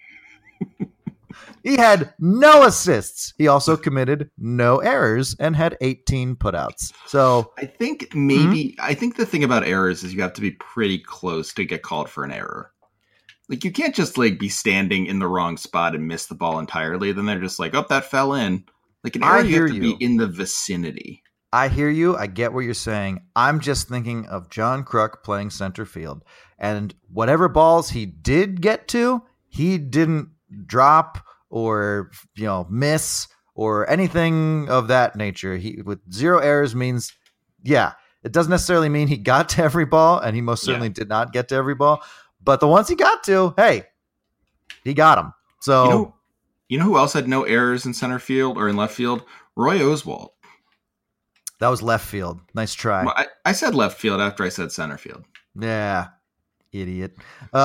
He had no assists. He also committed no errors and had 18 putouts. So I think I think the thing about errors is you have to be pretty close to get called for an error. Like, you can't just be standing in the wrong spot and miss the ball entirely. Then they're just like, oh, that fell in. Like, an error, you have to be in the vicinity. I hear you. I get what you're saying. I'm just thinking of John Kruk playing center field. And whatever balls he did get to, he didn't drop or miss or anything of that nature. He with 0 errors means, it doesn't necessarily mean he got to every ball, and he most certainly did not get to every ball. But the ones he got to, hey, he got them. So you know who else had no errors in center field or in left field? Roy Oswalt. That was left field. Nice try. Well, I said left field after I said center field. Yeah, idiot.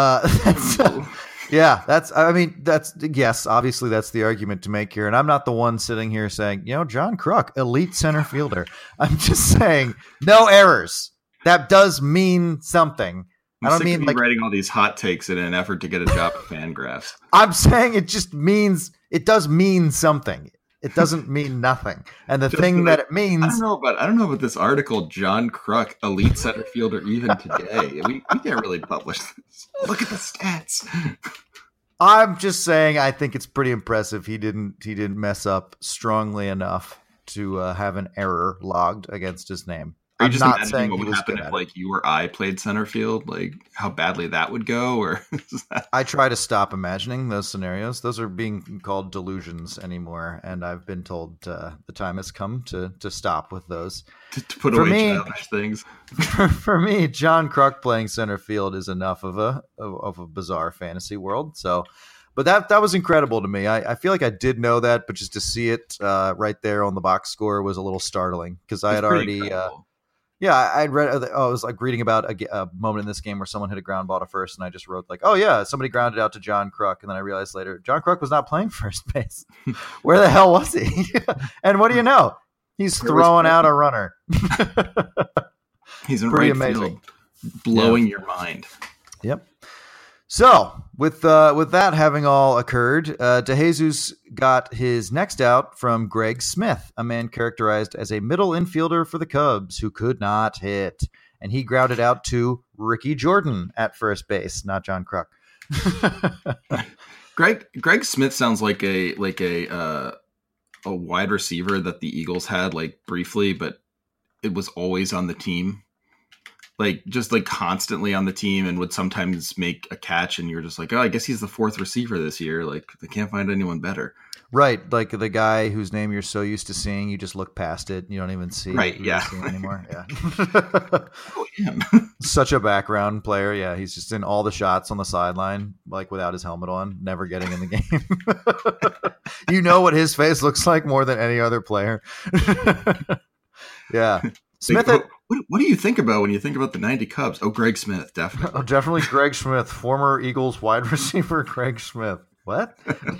Yes, obviously that's the argument to make here. And I'm not the one sitting here saying, John Kruk, elite center fielder. I'm just saying no errors. That does mean something. I don't mean like writing all these hot takes in an effort to get a job at Fangraphs. I'm saying it does mean something. It doesn't mean nothing. And the thing that it means, I don't know about this article, John Kruk, elite center fielder, even today. We can't really publish this. Look at the stats. I'm just saying I think it's pretty impressive he didn't mess up strongly enough to have an error logged against his name. Are you just not saying what would happen if like you or I played center field? Like how badly that would go? Or I try to stop imagining those scenarios. Those are being called delusions anymore, and I've been told the time has come to stop with those. To put away childish things. For me, John Kruk playing center field is enough of a bizarre fantasy world. So, but that was incredible to me. I feel like I did know that, but just to see it right there on the box score was a little startling because I had already. Yeah, I'd read. I was like reading about a moment in this game where someone hit a ground ball to first, and I just wrote like, "Oh yeah, somebody grounded out to John Kruk," and then I realized later John Kruk was not playing first base. Where the hell was he? And what do you know? He's throwing out a runner. He's in right field, blowing your mind. Yep. So with that having all occurred, DeJesus got his next out from Greg Smith, a man characterized as a middle infielder for the Cubs who could not hit, and he grounded out to Ricky Jordan at first base, not John Kruk. Greg Smith sounds like a wide receiver that the Eagles had like briefly, but it was always on the team. Like just like constantly on the team and would sometimes make a catch and you're just like, oh, I guess he's the fourth receiver this year. Like they can't find anyone better. Right. Like the guy whose name you're so used to seeing, you just look past it. And you don't even see right. Yeah. Anymore. Yeah. Oh, him. Such a background player. Yeah. He's just in all the shots on the sideline, like without his helmet on, never getting in the game. You know what his face looks like more than any other player. Yeah. Smith. What do you think about when you think about the 90 Cubs? Oh, Greg Smith, definitely. Oh, definitely Greg Smith, former Eagles wide receiver Greg Smith. What?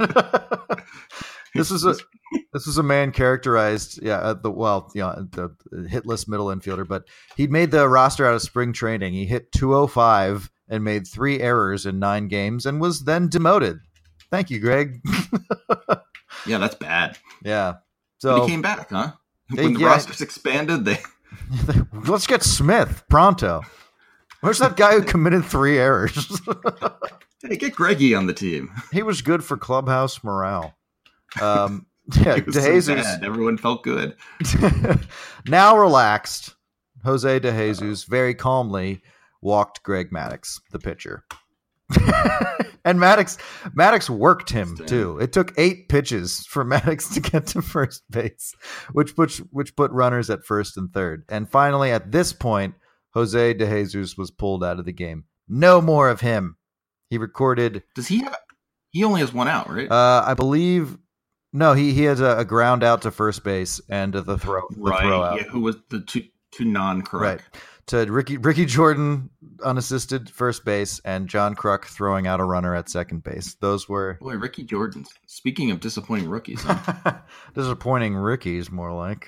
This was a man characterized, the hitless middle infielder, but he'd made the roster out of spring training. He hit 205 and made 3 errors in 9 games and was then demoted. Thank you, Greg. Yeah, that's bad. Yeah. So but he came back, huh? When the rosters expanded, let's get Smith pronto. Where's that guy who committed 3 errors? Hey, get Greggy on the team. He was good for clubhouse morale. DeJesus, so bad. Everyone felt good. Now relaxed, Jose DeJesus very calmly walked Greg Maddux, the pitcher. And Maddux worked him too. It took 8 pitches for Maddux to get to first base, which put runners at first and third. And finally, at this point, Jose DeJesus was pulled out of the game. No more of him. He recorded. Does he have? He only has 1 out, right? I believe. No, he has a ground out to first base and the throw. Right. Throw out. Yeah. Who was the two non-correct? Right. To Ricky Jordan unassisted first base and John Kruk throwing out a runner at second base. Those were Ricky Jordan. Speaking of disappointing rookies, huh? Disappointing rookies, more like.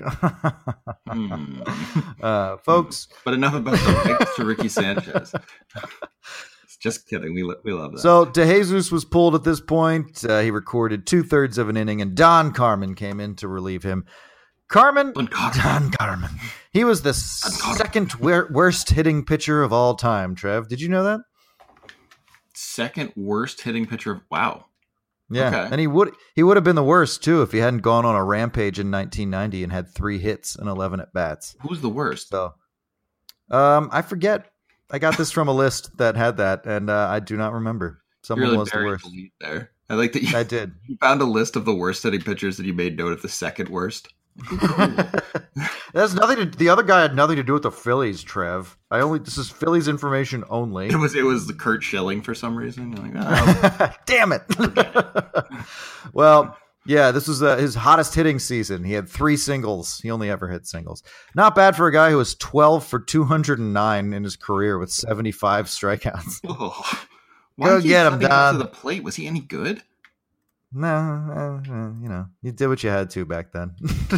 Folks. But enough about the thanks to Ricky Sanchez. Just kidding. We love that. So DeJesus was pulled at this point. He recorded 2/3 of an inning, and Don Carmen came in to relieve him. Don Carmen. He was the second worst hitting pitcher of all time, Trev. Did you know that? Second worst hitting pitcher. Wow. Yeah. Okay. And he would have been the worst too if he hadn't gone on a rampage in 1990 and had 3 hits and 11 at bats. Who's the worst? So, I forget. I got this from a list that had that, and I do not remember. Someone really was the worst. There. I like that. I did. You found a list of the worst hitting pitchers, and you made note of the second worst. That's nothing to. The other guy had nothing to do with the Phillies, Trev. This is Phillies information only. It was the Kurt Schilling for some reason. You're like, oh. Damn it. Well, Yeah, this was his hottest hitting season. He had 3 singles. He only ever hit singles. Not bad for a guy who was 12 for 209 in his career with 75 strikeouts. Oh, why Go did he get him, send up to Don. the plate? Was he any good? No, you did what you had to back then.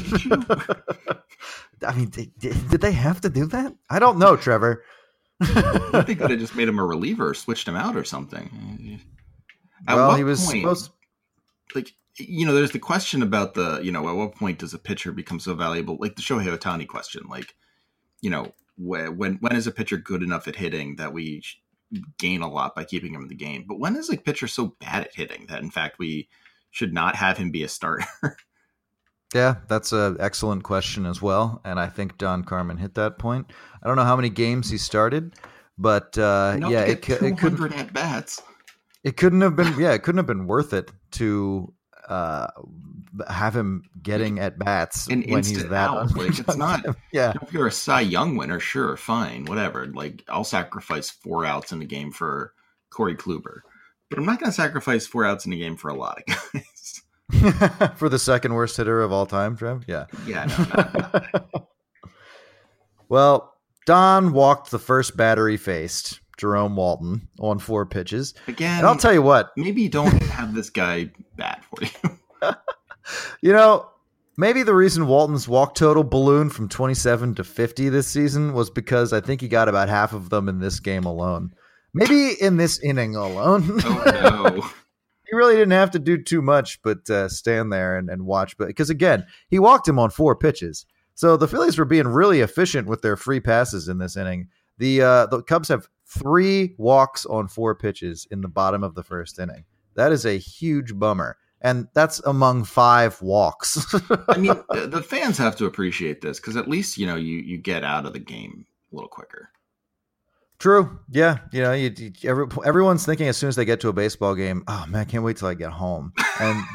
I mean, did they have to do that? I don't know, Trevor. I think they could have just made him a reliever, or switched him out or something. Well, he was supposed. Like, there's the question about at what point does a pitcher become so valuable? Like the Shohei Ohtani question. Like, when is a pitcher good enough at hitting that we gain a lot by keeping him in the game? But when is a pitcher so bad at hitting that in fact we should not have him be a starter? Yeah, that's an excellent question as well, and I think Don Carmen hit that point. I don't know how many games he started, but it could at bats. It couldn't have been. Yeah, it couldn't have been worth it to have him getting at bats when he's that. Like, it's not. Yeah, if you're a Cy Young winner, sure, fine, whatever. Like, I'll sacrifice 4 outs in a game for Corey Kluber, but I'm not going to sacrifice 4 outs in a game for a lot of guys. For the second worst hitter of all time, Trev. Yeah. Yeah. No. Well, Don walked the first batter he faced, Jerome Walton, on 4 pitches. Again, and I'll tell you what. Maybe don't have this guy bat for you. Maybe the reason Walton's walk total ballooned from 27 to 50 this season was because I think he got about half of them in this game alone. Maybe in this inning alone. Oh, no. He really didn't have to do too much but stand there and watch. But because, again, he walked him on 4 pitches. So the Phillies were being really efficient with their free passes in this inning. The Cubs have 3 walks on 4 pitches in the bottom of the first inning. That is a huge bummer. And that's among 5 walks. I mean, the fans have to appreciate this because at least, you get out of the game a little quicker. True. Yeah. Everyone's thinking as soon as they get to a baseball game, oh man, I can't wait till I get home. And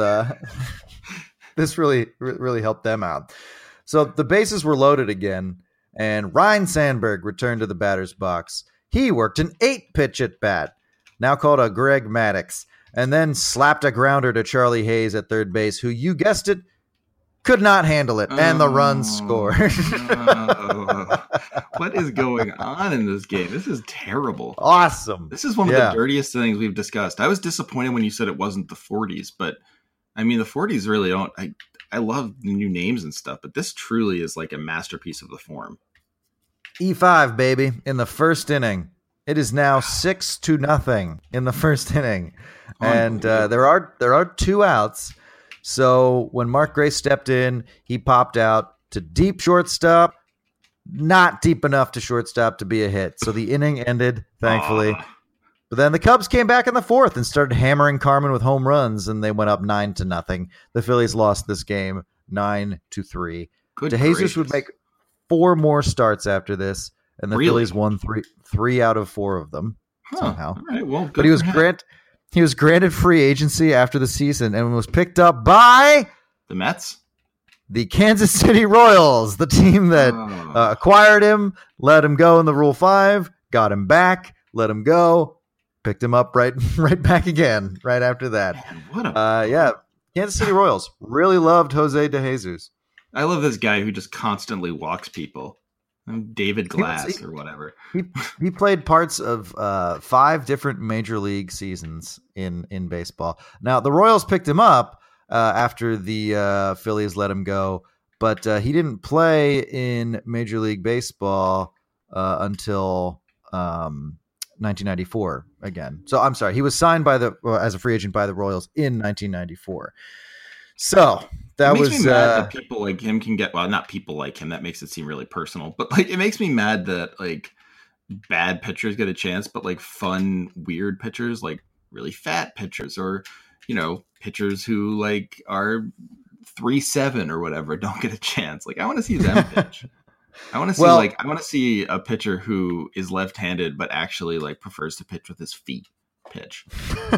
this really helped them out. So the bases were loaded again, and Ryne Sandberg returned to the batter's box. He worked an 8-pitch at bat, now called a Greg Maddux, and then slapped a grounder to Charlie Hayes at third base, who, you guessed it, could not handle it, and the runs scored. What is going on in this game? This is terrible. Awesome. This is one of the dirtiest things we've discussed. I was disappointed when you said it wasn't the 40s, but I mean, the 40s really don't. I love the new names and stuff, but this truly is like a masterpiece of the form. E5, baby, in the first inning. It is now 6-0 in the first inning, and there are 2 outs. So when Mark Gray stepped in, he popped out to deep shortstop, not deep enough to shortstop to be a hit. So the inning ended, thankfully. But then the Cubs came back in the 4th and started hammering Carmen with home runs, and they went up 9-0. The Phillies lost this game 9-3. DeJesus would make 4 more starts after this, and the Phillies won 3 out of 4 of them somehow. All right, well, but he was granted free agency after the season and was picked up by the Mets, the Kansas City Royals, the team that acquired him, let him go in the Rule 5, got him back, let him go, picked him up right back again right after that. Man, Kansas City Royals really loved Jose DeJesus. I love this guy who just constantly walks people. David Glass or whatever. He played parts of 5 different major league seasons in baseball. Now, the Royals picked him up after the Phillies let him go, but he didn't play in Major League Baseball until 1994 again. So I'm sorry, he was signed as a free agent by the Royals in 1994. So that makes was me mad that people like him can get, well, not people like him, that makes it seem really personal, but like it makes me mad that like bad pitchers get a chance, but like fun weird pitchers, like really fat pitchers, or pitchers who like are 3'7" or whatever, don't get a chance. Like I want to see them pitch. I want to see I want to see a pitcher who is left-handed but actually like prefers to pitch with his feet. Pitch.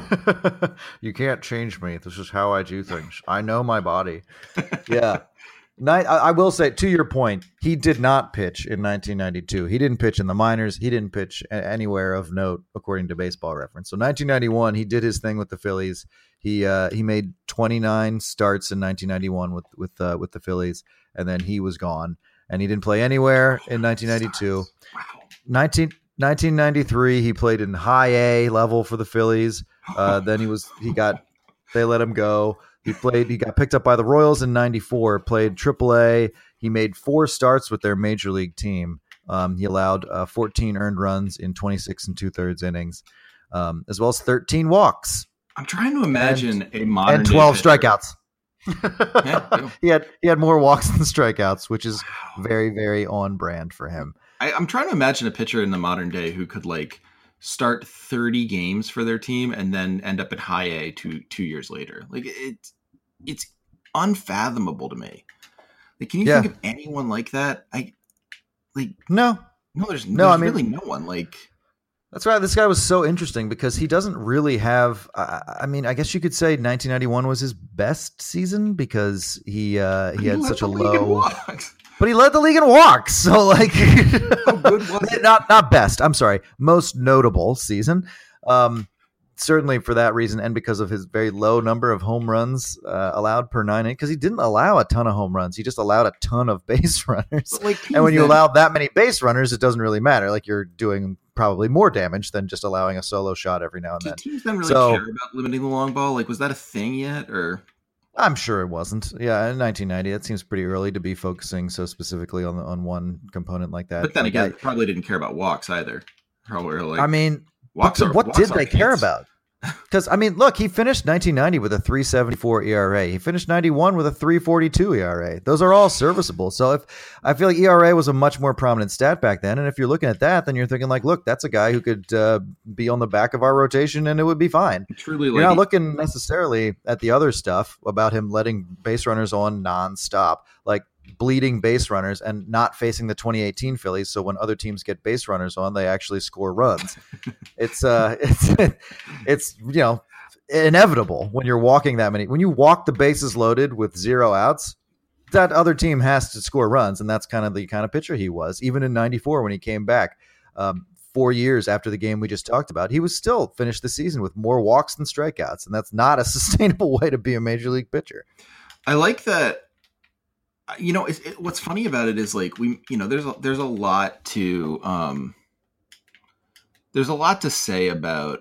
You can't change me. This is how I do things. I know my body. Yeah. I will say, to your point, he did not pitch in 1992. He didn't pitch in the minors. He didn't pitch anywhere of note, according to Baseball Reference. So 1991, he did his thing with the Phillies. He made 29 starts in 1991 with the Phillies, and then he was gone. And he didn't play anywhere in 1992. Wow. 1993, he played in high A level for the Phillies. Then they let him go. He got picked up by the Royals in 94, played AAA. He made 4 starts with their major league team. He allowed 14 earned runs in 26 2/3 innings, as well as 13 walks. I'm trying to imagine a modern and 12 strikeouts. Yeah. He had more walks than strikeouts, which is very, very on brand for him. I'm trying to imagine a pitcher in the modern day who could like start 30 games for their team and then end up at high A 2 years later. Like it's unfathomable to me. Like, can you think of anyone like that? No, there's really no one. Like, that's right. This guy was so interesting because he doesn't really have. I mean, I guess you could say 1991 was his best season because he had such a low. But he led the league in walks, so like, how good was it? Not best. I'm sorry, most notable season. Certainly for that reason, and because of his very low number of home runs allowed per 9 innings, because he didn't allow a ton of home runs. He just allowed a ton of base runners. And when you allow that many base runners, it doesn't really matter. Like, you're doing probably more damage than just allowing a solo shot every now and then. Do teams then really care about limiting the long ball? Like, was that a thing yet, or? I'm sure it wasn't. Yeah, in 1990, it seems pretty early to be focusing so specifically on one component like that. But then again, probably didn't care about walks either. I mean, what did they care about? Because, I mean, look, he finished 1990 with a 3.74 ERA. He finished 91 with a 3.42 ERA. Those are all serviceable. So I feel like ERA was a much more prominent stat back then. And if you're looking at that, then you're thinking like, look, that's a guy who could be on the back of our rotation and it would be fine. Truly, you're not looking necessarily at the other stuff about him letting base runners on nonstop, like bleeding base runners and not facing the 2018 Phillies. So when other teams get base runners on, they actually score runs. It's inevitable when you're walking that many. When you walk the bases loaded with 0 outs, that other team has to score runs, and that's kind of the kind of pitcher he was. Even in '94 when he came back, 4 years after the game we just talked about, he was still finished the season with more walks than strikeouts, and that's not a sustainable way to be a major league pitcher. I like that. What's funny about it is like there's a lot to say about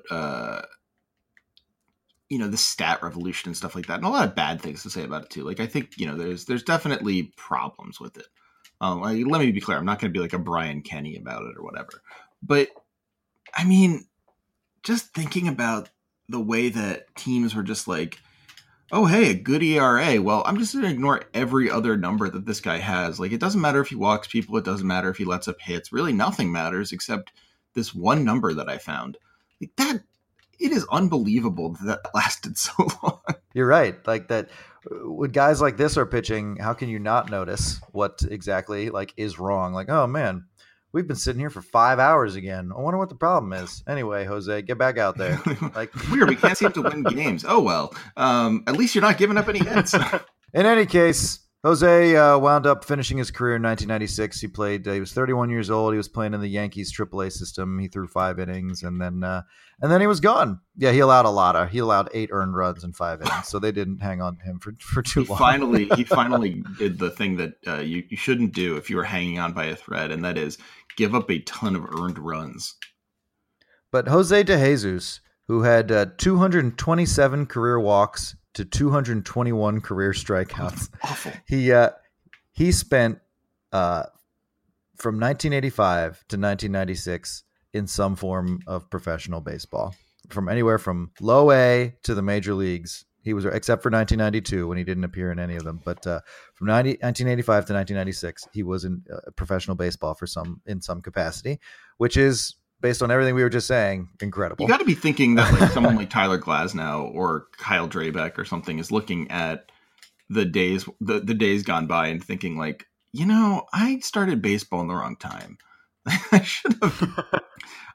the stat revolution and stuff like that, and a lot of bad things to say about it too. Like, I think there's definitely problems with it. Let me be clear. I'm not going to be like a Brian Kenny about it or whatever. But I mean, just thinking about the way that teams were just like, oh, hey, a good ERA. Well, I'm just going to ignore every other number that this guy has. Like, it doesn't matter if he walks people. It doesn't matter if he lets up hits. Really, nothing matters except this one number that I found. Like, that, it is unbelievable that lasted so long. You're right. Like, that when guys like this are pitching, how can you not notice what exactly like is wrong? Like, oh man, we've been sitting here for 5 hours again. I wonder what the problem is. Anyway, Jose, get back out there. Like, weird. We can't seem to win games. Oh, well, at least you're not giving up any hits. In any case, Jose wound up finishing his career in 1996. He was 31 years old. He was playing in the Yankees AAA system. He threw 5 innings and then he was gone. Yeah, he allowed 8 earned runs in 5 innings. So they didn't hang on to him for too long. He finally did the thing that you shouldn't do if you were hanging on by a thread, and that is give up a ton of earned runs. But Jose De Jesus, who had 227 career walks to 221 career strikeouts. Awful. He spent from 1985 to 1996 in some form of professional baseball, from anywhere from low A to the major leagues. He was, except for 1992 when he didn't appear in any of them. But from 1985 to 1996, he was in professional baseball in some capacity, which is, based on everything we were just saying, incredible. You got to be thinking that like someone like Tyler Glasnow or Kyle Drabeck or something is looking at the days gone by and thinking like, I started baseball in the wrong time.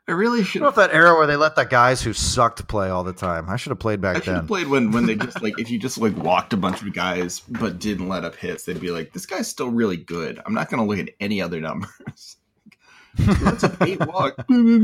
I really should. I don't know if that era where they let the guys who sucked play all the time. I should have played back I should then. have played when they just if you just walked a bunch of guys but didn't let up hits, they'd be like, this guy's still really good. I'm not going to look at any other numbers. That's a 8 walk.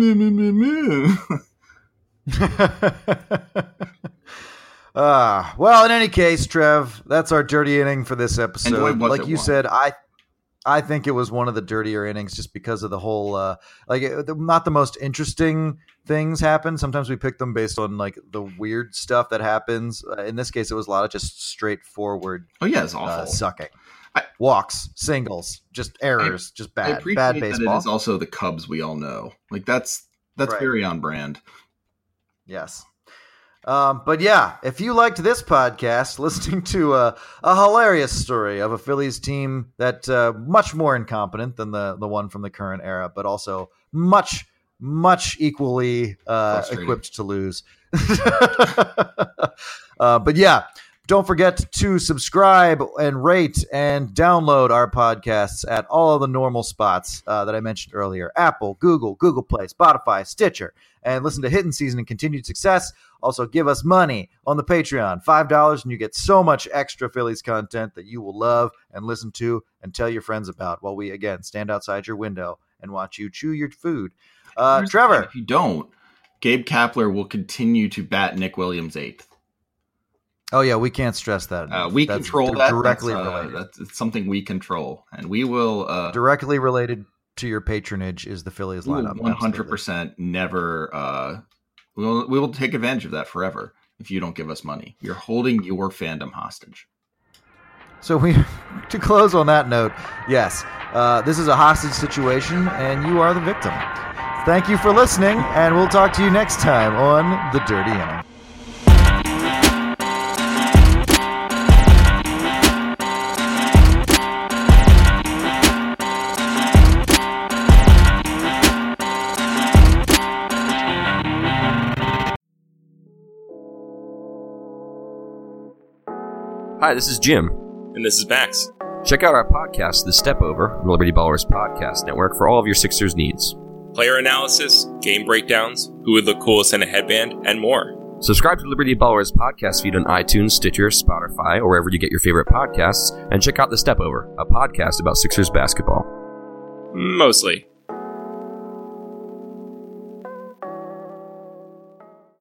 Well, in any case, Trev, that's our dirty inning for this episode. Like you said, I think it was one of the dirtier innings just because of the whole, not the most interesting things happen. Sometimes we pick them based on the weird stuff that happens. In this case, it was a lot of just straightforward. Oh yeah, it's awful. Sucking. Walks, singles, just errors, just bad baseball. That it is also the Cubs we all know. That's right. Very on brand. Yes. But yeah, if you liked this podcast, listening to a hilarious story of a Phillies team that much more incompetent than the one from the current era, but also much equally equipped to lose. But yeah, don't forget to subscribe and rate and download our podcasts at all of the normal spots that I mentioned earlier: Apple, Google Play, Spotify, Stitcher, and listen to Hidden Season and Continued Success. Also, give us money on the Patreon, $5, and you get so much extra Phillies content that you will love and listen to and tell your friends about while we, again, stand outside your window and watch you chew your food. Trevor. If you don't, Gabe Kapler will continue to bat Nick Williams 8th. Oh, yeah, we can't stress that. We control that. Directly related. That's something we control, and we will... directly related to your patronage is the Phillies lineup. 100% never... We will take advantage of that forever if you don't give us money. You're holding your fandom hostage. So to close on that note, yes, this is a hostage situation, and you are the victim. Thank you for listening, and we'll talk to you next time on The Dirty Inning. Hi, this is Jim. And this is Max. Check out our podcast, The Step Over, the Liberty Ballers Podcast Network, for all of your Sixers needs. Player analysis, game breakdowns, who would look coolest in a headband, and more. Subscribe to Liberty Ballers podcast feed on iTunes, Stitcher, Spotify, or wherever you get your favorite podcasts, and check out The Step Over, a podcast about Sixers basketball. Mostly.